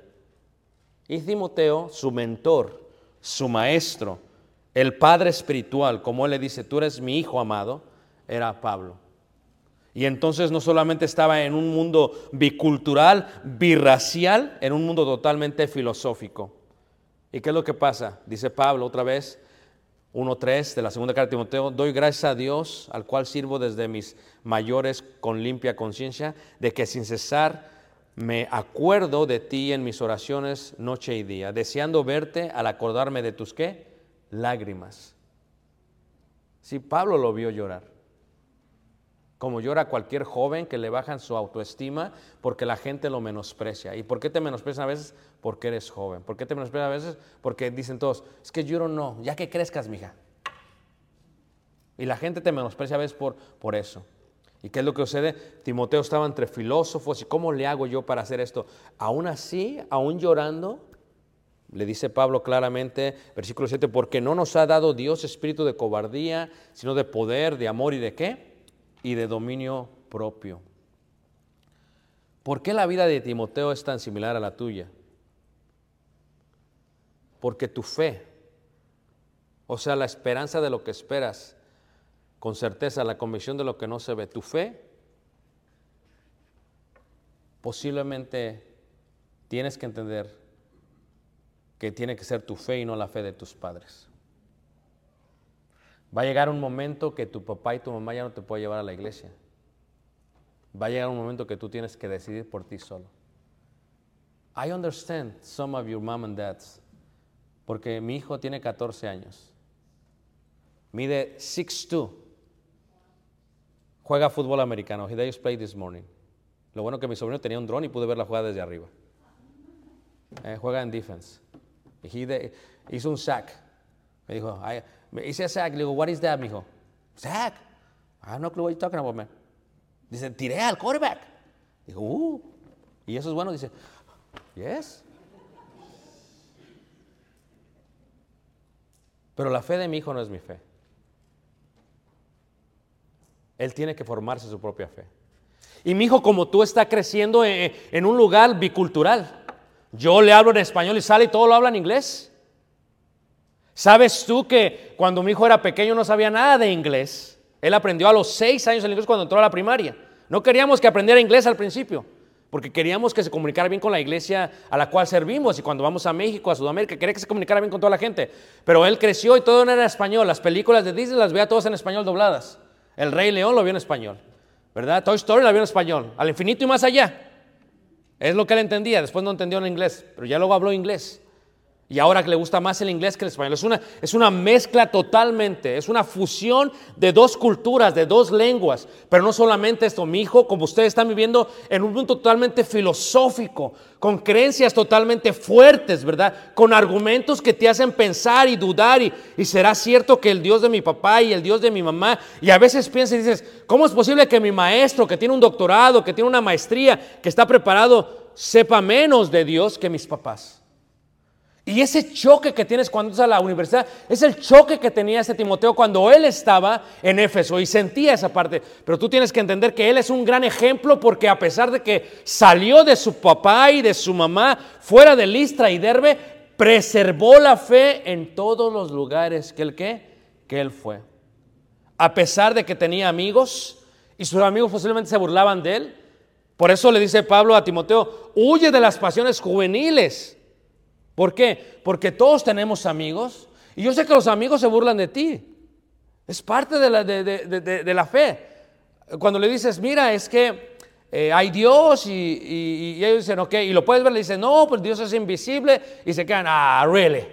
Y Timoteo, su mentor, su maestro, el padre espiritual, como él le dice, tú eres mi hijo amado, era Pablo. Y entonces no solamente estaba en un mundo bicultural, birracial, en un mundo totalmente filosófico. ¿Y qué es lo que pasa? Dice Pablo otra vez, uno tres de la segunda carta de Timoteo, doy gracias a Dios, al cual sirvo desde mis mayores con limpia conciencia, de que sin cesar me acuerdo de ti en mis oraciones noche y día, deseando verte al acordarme de tus, ¿qué? Lágrimas. Sí, Pablo lo vio llorar. Como llora cualquier joven que le bajan su autoestima porque la gente lo menosprecia. ¿Y por qué te menosprecian a veces? Porque eres joven. ¿Por qué te menosprecian a veces? Porque dicen todos, es que yo no, ya que crezcas, mija. Y la gente te menosprecia a veces por, por eso. ¿Y qué es lo que sucede? Timoteo estaba entre filósofos. ¿Y cómo le hago yo para hacer esto? Aún así, aún llorando, le dice Pablo claramente, versículo siete, porque no nos ha dado Dios espíritu de cobardía, sino de poder, de amor y de ¿qué? Y de dominio propio. ¿Por qué la vida de Timoteo es tan similar a la tuya? Porque tu fe, o sea, la esperanza de lo que esperas, con certeza, la convicción de lo que no se ve, tu fe, posiblemente tienes que entender que tiene que ser tu fe y no la fe de tus padres. Va a llegar un momento que tu papá y tu mamá ya no te pueden llevar a la iglesia. Va a llegar un momento que tú tienes que decidir por ti solo. I understand some of your mom and dads, porque mi hijo tiene catorce años, mide six two, juega fútbol americano. He just played this morning. Lo bueno que mi sobrino tenía un dron y pude ver la jugada desde arriba. Eh, juega en defense. He de, hizo un sack. Me dijo, I, me hice a sack. Le digo, what is that, mijo? Sack. I have no clue what you're talking about, man. Dice, tiré al quarterback. Dijo, uh. Y eso es bueno. Dice, yes. Pero la fe de mi hijo no es mi fe. Él tiene que formarse su propia fe. Y mi hijo, como tú, está creciendo en, en un lugar bicultural. Yo le hablo en español y sale y todo lo habla en inglés. ¿Sabes tú que cuando mi hijo era pequeño no sabía nada de inglés? Él aprendió a los seis años el inglés cuando entró a la primaria. No queríamos que aprendiera inglés al principio, porque queríamos que se comunicara bien con la iglesia a la cual servimos. Y cuando vamos a México, a Sudamérica, quería que se comunicara bien con toda la gente. Pero él creció y todo no era español. Las películas de Disney las veía todas en español dobladas. El Rey León lo vio en español, ¿verdad? Toy Story la vio en español. Al infinito y más allá. Es lo que él entendía. Después no entendió en inglés, pero ya luego habló inglés. Y ahora que le gusta más el inglés que el español. Es una, es una mezcla totalmente, es una fusión de dos culturas, de dos lenguas. Pero no solamente esto, mi hijo, como ustedes están viviendo en un mundo totalmente filosófico, con creencias totalmente fuertes, ¿verdad? Con argumentos que te hacen pensar y dudar. Y, y será cierto que el Dios de mi papá y el Dios de mi mamá. Y a veces piensas y dices, ¿cómo es posible que mi maestro, que tiene un doctorado, que tiene una maestría, que está preparado, sepa menos de Dios que mis papás? Y ese choque que tienes cuando estás a la universidad es el choque que tenía este Timoteo cuando él estaba en Éfeso y sentía esa parte. Pero tú tienes que entender que él es un gran ejemplo, porque a pesar de que salió de su papá y de su mamá fuera de Listra y Derbe, preservó la fe en todos los lugares que él, ¿qué? que él fue. A pesar de que tenía amigos y sus amigos posiblemente se burlaban de él. Por eso le dice Pablo a Timoteo, huye de las pasiones juveniles. ¿Por qué? Porque todos tenemos amigos y yo sé que los amigos se burlan de ti. Es parte de la, de, de, de, de la fe. Cuando le dices, mira, es que eh, hay Dios y, y, y ellos dicen, ok, y lo puedes ver, le dicen, no, pues Dios es invisible y se quedan, ah, really.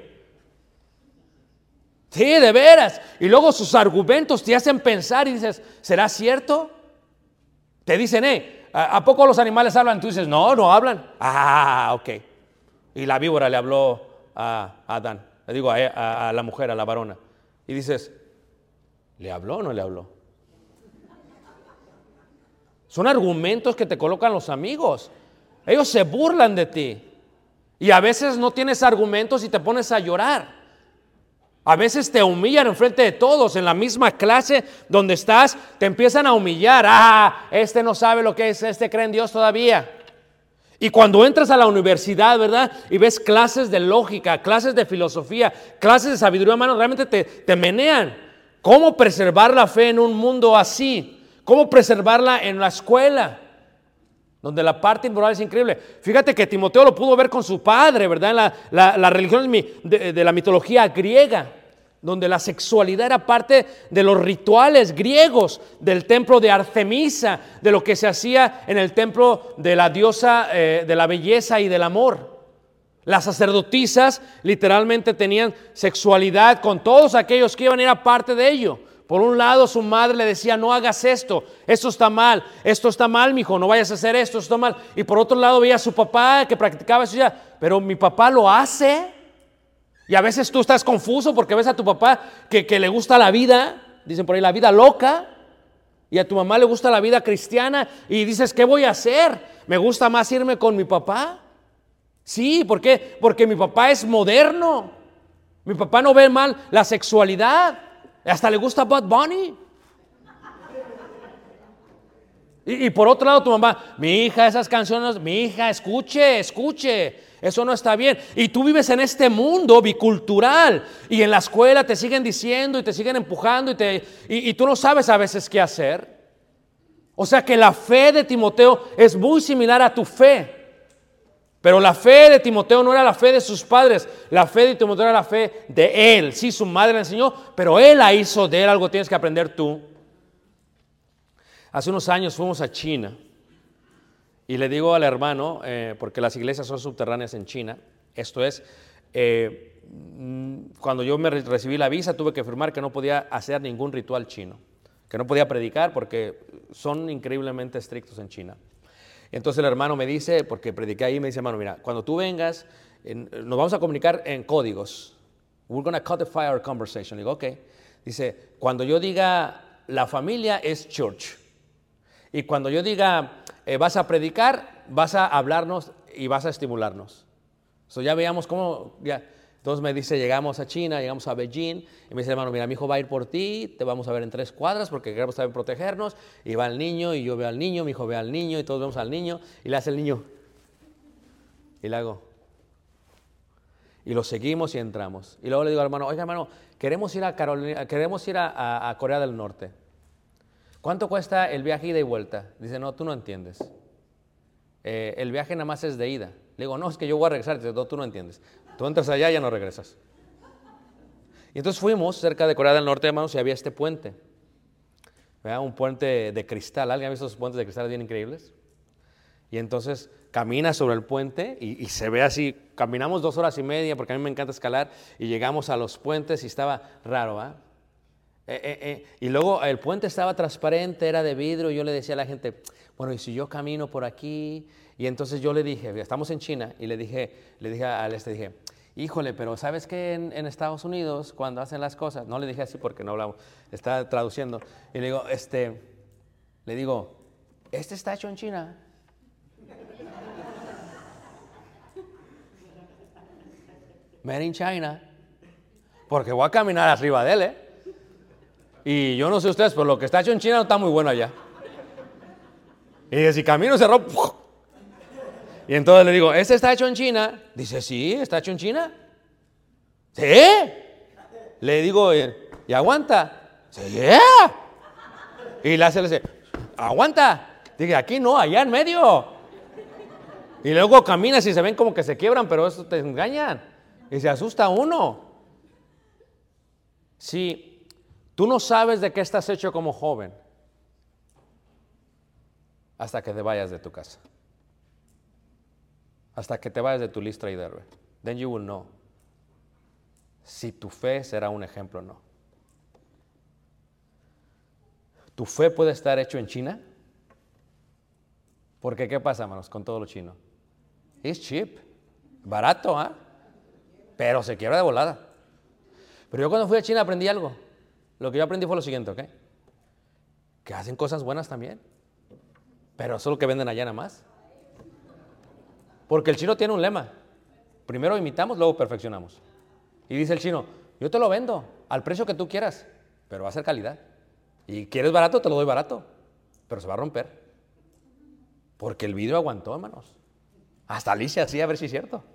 Sí, de veras. Y luego sus argumentos te hacen pensar y dices, ¿será cierto? Te dicen, eh, ¿a poco los animales hablan? Tú dices, no, no hablan. Ah, ok. Y la víbora le habló a Adán, le digo a, a, a la mujer, a la varona. Y dices, ¿le habló o no le habló? Son argumentos que te colocan los amigos. Ellos se burlan de ti. Y a veces no tienes argumentos y te pones a llorar. A veces te humillan enfrente de todos. En la misma clase donde estás, te empiezan a humillar. Ah, este no sabe lo que es, este cree en Dios todavía. Y cuando entras a la universidad, ¿verdad? Y ves clases de lógica, clases de filosofía, clases de sabiduría humana, realmente te, te menean. ¿Cómo preservar la fe en un mundo así? ¿Cómo preservarla en la escuela? Donde la parte moral es increíble. Fíjate que Timoteo lo pudo ver con su padre, ¿verdad? En la, la, la religión de, de la mitología griega, donde la sexualidad era parte de los rituales griegos, del templo de Artemisa, de lo que se hacía en el templo de la diosa eh, de la belleza y del amor. Las sacerdotisas literalmente tenían sexualidad con todos aquellos que iban a ir a parte de ello. Por un lado, su madre le decía, no hagas esto, esto está mal, esto está mal, mijo, no vayas a hacer esto, esto está mal. Y por otro lado veía a su papá que practicaba eso ya, pero mi papá lo hace. Y a veces tú estás confuso porque ves a tu papá que, que le gusta la vida, dicen por ahí, la vida loca, y a tu mamá le gusta la vida cristiana, y dices, ¿qué voy a hacer? ¿Me gusta más irme con mi papá? Sí, ¿por qué? Porque mi papá es moderno. Mi papá no ve mal la sexualidad. Hasta le gusta Bad Bunny. Y, y por otro lado tu mamá, mi hija, esas canciones, mi hija, escuche, escuche, eso no está bien. Y tú vives en este mundo bicultural y en la escuela te siguen diciendo y te siguen empujando y, te, y, y tú no sabes a veces qué hacer. O sea que la fe de Timoteo es muy similar a tu fe. Pero la fe de Timoteo no era la fe de sus padres, la fe de Timoteo era la fe de él. Sí, su madre le enseñó, pero él la hizo de él, algo tienes que aprender tú. Hace unos años fuimos a China y le digo al hermano, eh, porque las iglesias son subterráneas en China, esto es, eh, cuando yo me recibí la visa tuve que firmar que no podía hacer ningún ritual chino, que no podía predicar porque son increíblemente estrictos en China. Entonces el hermano me dice, porque prediqué ahí, me dice, hermano, mira, cuando tú vengas, en, nos vamos a comunicar en códigos. We're going to codify our conversation. Digo, ok. Dice, cuando yo diga, la familia es church. Y cuando yo diga, eh, vas a predicar, vas a hablarnos y vas a estimularnos. So ya veamos cómo, ya. Entonces me dice, llegamos a China, llegamos a Beijing, y me dice, hermano, mira, mi hijo va a ir por ti, te vamos a ver en tres cuadras porque queremos también protegernos, y va el niño, y yo veo al niño, mi hijo ve al niño, y todos vemos al niño, y le hace el niño, y le hago, y lo seguimos y entramos, y luego le digo al hermano, oiga, hermano, queremos ir a Carolina, queremos ir a, a, a Corea del Norte, ¿cuánto cuesta el viaje ida y vuelta? Dice, no, tú no entiendes, eh, el viaje nada más es de ida. Le digo, no, es que yo voy a regresar. Dice, no, tú no entiendes. Tú entras allá y ya no regresas. Y entonces fuimos cerca de Corea del Norte, hermanos, y había este puente. ¿Verdad? Un puente de cristal. ¿Alguien ha visto esos puentes de cristal bien increíbles? Y entonces camina sobre el puente y, y se ve así. Caminamos dos horas y media porque a mí me encanta escalar y llegamos a los puentes y estaba raro, ¿ah? Eh, eh, eh. Y luego el puente estaba transparente, era de vidrio, y yo le decía a la gente, bueno, ¿y si yo camino por aquí? Y entonces yo le dije, estamos en China, y le dije, le dije al este, dije, híjole, pero ¿sabes qué en, en Estados Unidos cuando hacen las cosas? No le dije así porque no hablamos, está traduciendo. Y le digo, este, le digo, este está hecho en China. Made in China. Porque voy a caminar arriba de él, ¿eh? Y yo no sé ustedes, pero lo que está hecho en China no está muy bueno allá. Y si camino se rompe. Y entonces le digo, ¿este está hecho en China? Dice, sí, está hecho en China. ¿Sí? Le digo, ¿y aguanta? Sí. Y le hace, le dice, aguanta. Dije, aquí no, allá en medio. Y luego caminas y se ven como que se quiebran, pero eso te engañan. Y se asusta uno. Si tú no sabes de qué estás hecho como joven hasta que te vayas de tu casa. Hasta que te vayas de tu Listra y Derbe. Then you will know si tu fe será un ejemplo o no. ¿Tu fe puede estar hecho en China? Porque ¿qué pasa, hermanos, con todo lo chino? It's cheap, barato, ¿ah? ¿eh? Pero se quiebra de volada. Pero yo cuando fui a China aprendí algo. Lo que yo aprendí fue lo siguiente, ¿ok? Que hacen cosas buenas también. Pero eso es lo que venden allá nada más. Porque el chino tiene un lema. Primero imitamos, luego perfeccionamos. Y dice el chino, yo te lo vendo al precio que tú quieras, pero va a ser calidad. Y quieres barato, te lo doy barato, pero se va a romper. Porque el vidrio aguantó, hermanos. Hasta Alicia así, a ver si es cierto.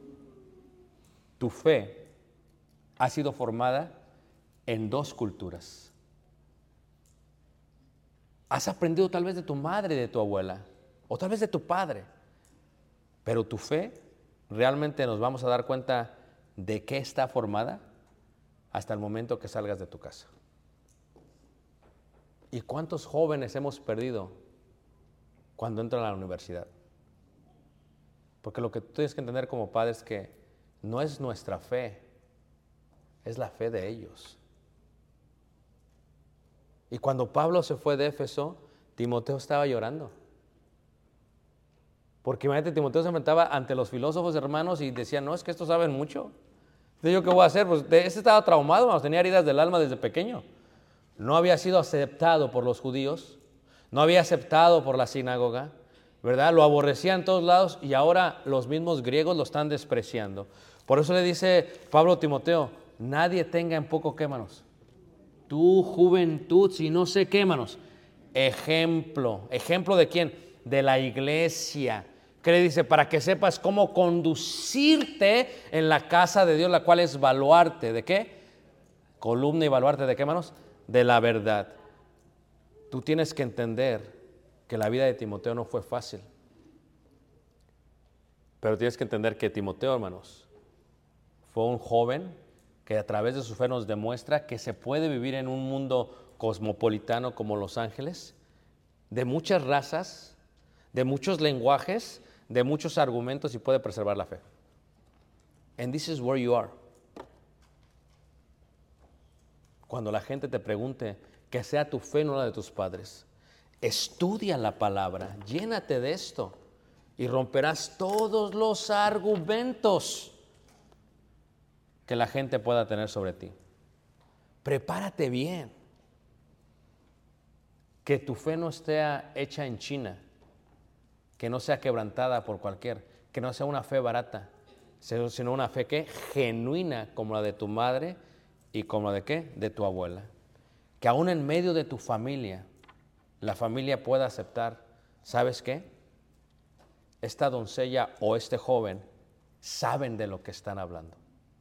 Tu fe ha sido formada en dos culturas. Has aprendido tal vez de tu madre y de tu abuela, o tal vez de tu padre. Pero tu fe, realmente nos vamos a dar cuenta de qué está formada hasta el momento que salgas de tu casa. ¿Y cuántos jóvenes hemos perdido cuando entran a la universidad? Porque lo que tú tienes que entender como padre es que no es nuestra fe, es la fe de ellos. Y cuando Pablo se fue de Éfeso, Timoteo estaba llorando. Porque imagínate, Timoteo se enfrentaba ante los filósofos hermanos y decía, no, es que estos saben mucho. Entonces, ¿yo qué voy a hacer? Pues ese estaba traumado, hermanos, tenía heridas del alma desde pequeño. No había sido aceptado por los judíos, no había aceptado por la sinagoga, ¿verdad? Lo aborrecían en todos lados y ahora los mismos griegos lo están despreciando. Por eso le dice Pablo a Timoteo, nadie tenga en poco qué, hermanos. Tu juventud, si no sé qué, hermanos. Ejemplo. ¿Ejemplo de quién? De la iglesia. ¿Qué le dice? Para que sepas cómo conducirte en la casa de Dios, la cual es baluarte. ¿De qué? Columna y baluarte. ¿De qué, hermanos? De la verdad. Tú tienes que entender que la vida de Timoteo no fue fácil. Pero tienes que entender que Timoteo, hermanos, fue un joven que a través de su fe nos demuestra que se puede vivir en un mundo cosmopolitano como Los Ángeles, de muchas razas, de muchos lenguajes, de muchos argumentos y puede preservar la fe. And this is where you are. Cuando la gente te pregunte, que sea tu fe, no la de tus padres. Estudia la palabra, llénate de esto y romperás todos los argumentos que la gente pueda tener sobre ti. Prepárate bien. Que tu fe no esté hecha en China, que no sea quebrantada por cualquier, que no sea una fe barata, sino una fe que genuina como la de tu madre y como la de qué, de tu abuela. Que aún en medio de tu familia, la familia pueda aceptar, ¿sabes qué? Esta doncella o este joven saben de lo que están hablando.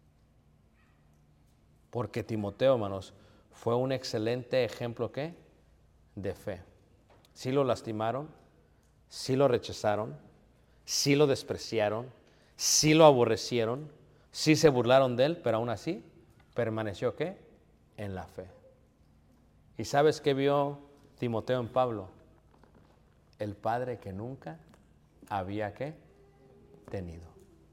Porque Timoteo, hermanos, fue un excelente ejemplo, ¿qué? De fe. Sí lo lastimaron, sí lo rechazaron, sí lo despreciaron, sí lo aborrecieron, sí se burlaron de él, pero aún así permaneció, ¿qué? En la fe. ¿Y sabes qué vio Timoteo en Pablo? El padre que nunca había, ¿qué? Tenido.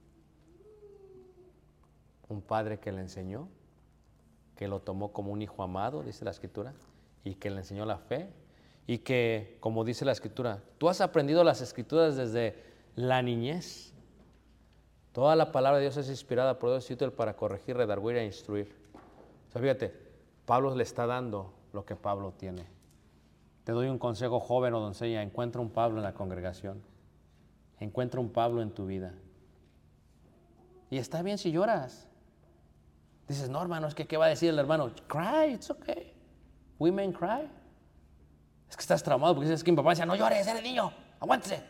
Un padre que le enseñó, que lo tomó como un hijo amado, dice la Escritura, y que le enseñó la fe, y que, como dice la Escritura, tú has aprendido las Escrituras desde la niñez. Toda la palabra de Dios es inspirada por Dios y útil para corregir, redarguir e instruir. O sea, fíjate, Pablo le está dando lo que Pablo tiene. Te doy un consejo, joven o doncella, encuentra un Pablo en la congregación. Encuentra un Pablo en tu vida. Y está bien si lloras. Dices, no, hermano, es que ¿qué va a decir el hermano? Cry, it's okay. Women cry. Es que estás traumado porque dices que mi papá decía, no llores, eres niño, aguántese.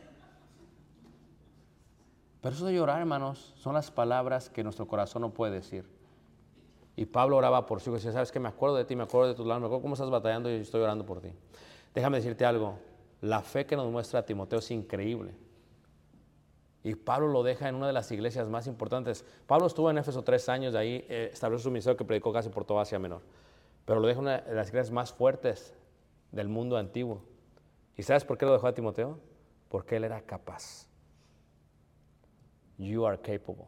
Pero eso de llorar, hermanos, son las palabras que nuestro corazón no puede decir. Y Pablo oraba por su hijo y decía, ¿sabes qué? Me acuerdo de ti, me acuerdo de tus lágrimas, me acuerdo cómo estás batallando y estoy orando por ti. Déjame decirte algo, la fe que nos muestra Timoteo es increíble. Y Pablo lo deja en una de las iglesias más importantes. Pablo estuvo en Éfeso tres años, de ahí eh, estableció su ministerio que predicó casi por toda Asia Menor. Pero lo deja en una de las iglesias más fuertes del mundo antiguo. ¿Y sabes por qué lo dejó a Timoteo? Porque él era capaz. You are capable.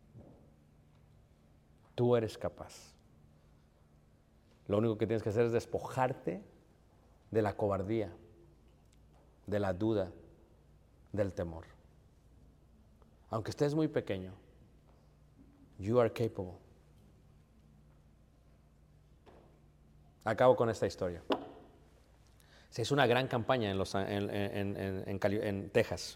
Tú eres capaz. Lo único que tienes que hacer es despojarte de la cobardía, de la duda, del temor. Aunque estés muy pequeño, you are capable. Acabo con esta historia. Se hizo una gran campaña en, los, en, en, en, en, Cali, en Texas.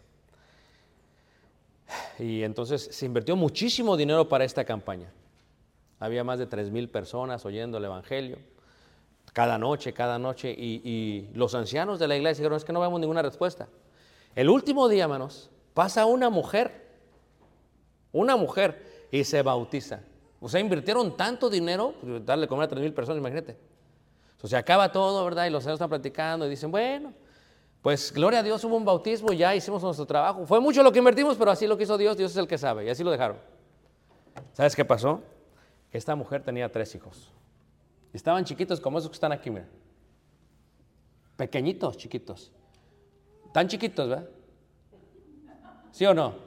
Y entonces se invirtió muchísimo dinero para esta campaña. Había más de tres mil personas oyendo el Evangelio, cada noche, cada noche. Y, y los ancianos de la iglesia dijeron, es que no vemos ninguna respuesta. El último día, hermanos, pasa una mujer, una mujer, y se bautiza. O sea, invirtieron tanto dinero, darle comer a tres mil personas, imagínate. O sea, acaba todo, ¿verdad? Y los ancianos están platicando y dicen, bueno, pues gloria a Dios, hubo un bautismo y ya hicimos nuestro trabajo. Fue mucho lo que invertimos, pero así lo quiso Dios, Dios es el que sabe. Y así lo dejaron. ¿Sabes qué pasó? Que esta mujer tenía tres hijos. Y estaban chiquitos como esos que están aquí, mira. Pequeñitos, chiquitos. Tan chiquitos, ¿verdad? ¿Sí o no?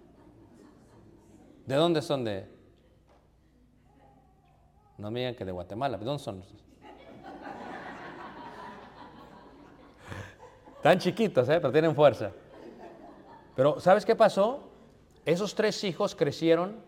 ¿De dónde son? De... No me digan que de Guatemala. ¿De dónde son? Tan chiquitos, ¿eh? Pero tienen fuerza. Pero ¿sabes qué pasó? Esos tres hijos crecieron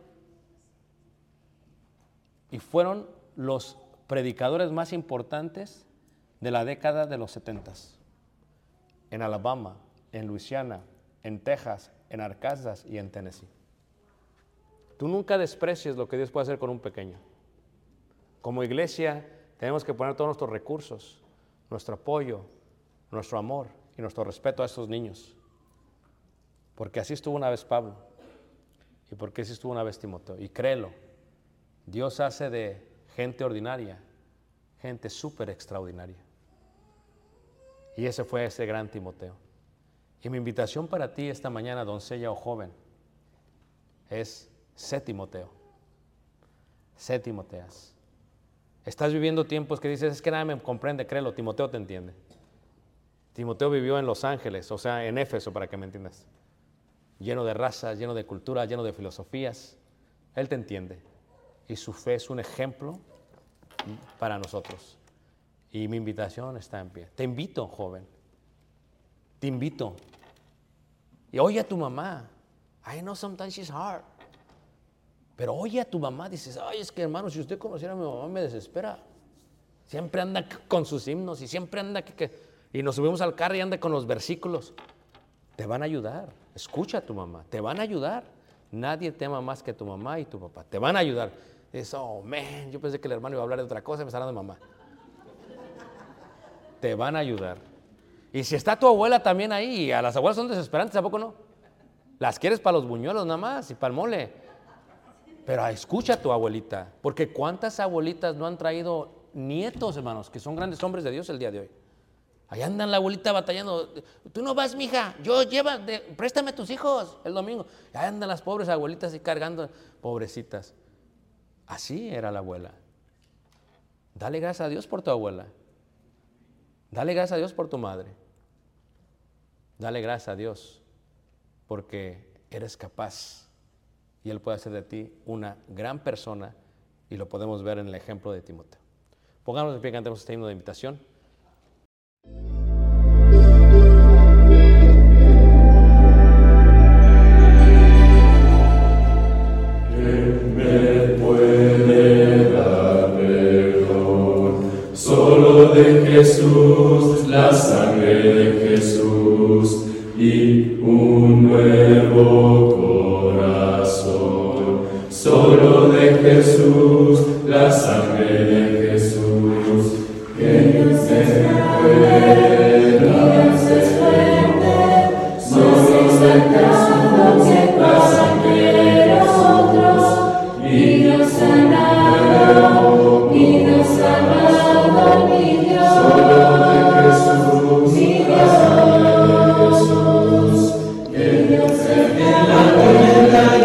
y fueron los predicadores más importantes de la década de los setentas. En Alabama, en Luisiana, en Texas, en Arkansas y en Tennessee. Tú nunca desprecies lo que Dios puede hacer con un pequeño. Como iglesia tenemos que poner todos nuestros recursos, nuestro apoyo, nuestro amor y nuestro respeto a estos niños. Porque así estuvo una vez Pablo y porque así estuvo una vez Timoteo. Y créelo, Dios hace de gente ordinaria, gente súper extraordinaria. Y ese fue ese gran Timoteo. Y mi invitación para ti esta mañana, doncella o joven, es sé Timoteo. Sé Timoteas. Estás viviendo tiempos que dices, es que nada me comprende, créelo, Timoteo te entiende. Timoteo vivió en Los Ángeles, o sea, en Éfeso, para que me entiendas. Lleno de razas, lleno de cultura, lleno de filosofías. Él te entiende. Y su fe es un ejemplo para nosotros. Y mi invitación está en pie. Te invito, joven. Te invito. Y oye a tu mamá. I know sometimes she's hard. Pero oye a tu mamá, dices, ay, es que hermano, si usted conociera a mi mamá me desespera. Siempre anda con sus himnos y siempre anda que, que, y nos subimos al carro y anda con los versículos. Te van a ayudar. Escucha a tu mamá. Te van a ayudar. Nadie te ama más que tu mamá y tu papá. Te van a ayudar. Dices, oh, man, yo pensé que el hermano iba a hablar de otra cosa y me está hablando de mamá. Te van a ayudar. Y si está tu abuela también ahí, a las abuelas son desesperantes, ¿a poco no? Las quieres para los buñuelos nada más y para el mole. Pero escucha a tu abuelita, porque ¿cuántas abuelitas no han traído nietos, hermanos, que son grandes hombres de Dios el día de hoy? Ahí andan la abuelita batallando. Tú no vas, mija, yo lleva, de, préstame tus hijos el domingo. Ahí andan las pobres abuelitas y cargando, pobrecitas. Así era la abuela. Dale gracias a Dios por tu abuela. Dale gracias a Dios por tu madre. Dale gracias a Dios porque eres capaz. Y Él puede hacer de ti una gran persona y lo podemos ver en el ejemplo de Timoteo. Pongámonos de pie, cantemos este himno de invitación. ¿Quién me puede dar perdón? Solo de Jesús, la sangre de Jesús y un nuevo corazón. Solo de Jesús, la sangre de Jesús, que Dios me puede dar perdón. Solo de Jesús, la sangre de nosotros, y Dios sanado, y Dios sanado, mi Dios. Solo de Jesús, mi Dios, Jesús, que Dios en la tormenta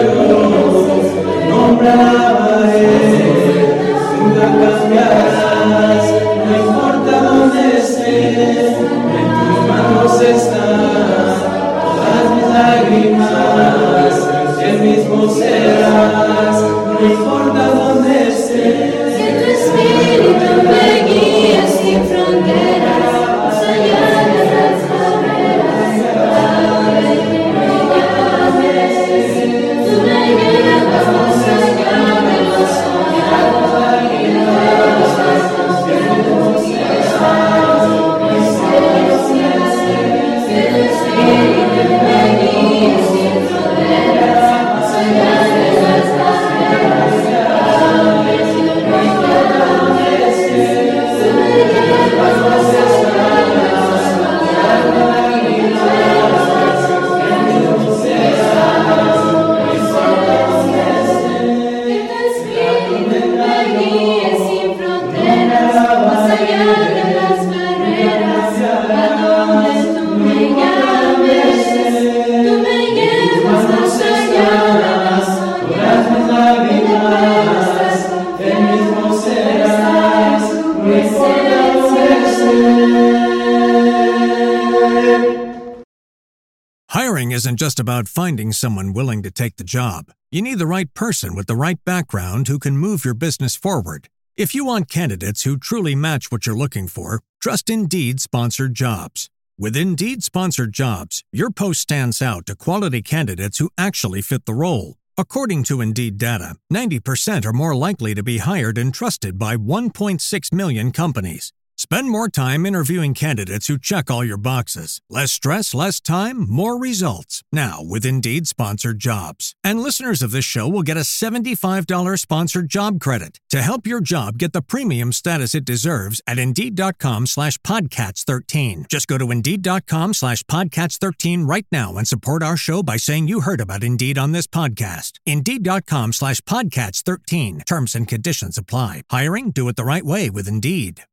yo nombraba Él, nunca cambiarás, no importa dónde estés, en tus manos están todas mis lágrimas, el mismo serás, no importa dónde estés. Que tu espíritu me guíe sin fronteras, más allá de las barreras, a donde tú me llames. Tú me llevas más allá de los soñados, y de los vastos vientos y pesados, miserias. Que tu espíritu me guíe sin fronteras, más allá de las barreras, a donde tú me llames. Tú me llevas más allá de los soñados, y de los vastos vientos pesados, miserias. Que tu espíritu me guíe sin fronteras, más allá de las barreras, a donde tú me llames. Tú me llevas más allá de las soñadas, y de los vastos vientos pesados, miserias. Hiring isn't just about finding someone willing to take the job. You need the right person with the right background who can move your business forward. If you want candidates who truly match what you're looking for, trust Indeed Sponsored Jobs. With Indeed Sponsored Jobs, your post stands out to quality candidates who actually fit the role. According to Indeed data, ninety percent are more likely to be hired and trusted by one point six million companies. Spend more time interviewing candidates who check all your boxes. Less stress, less time, more results. Now with Indeed Sponsored Jobs. And listeners of this show will get a seventy-five dollars sponsored job credit to help your job get the premium status it deserves at Indeed.com slash Podcats 13. Just go to Indeed.com slash Podcats 13 right now and support our show by saying you heard about Indeed on this podcast. Indeed.com slash Podcats 13. Terms and conditions apply. Hiring? Do it the right way with Indeed.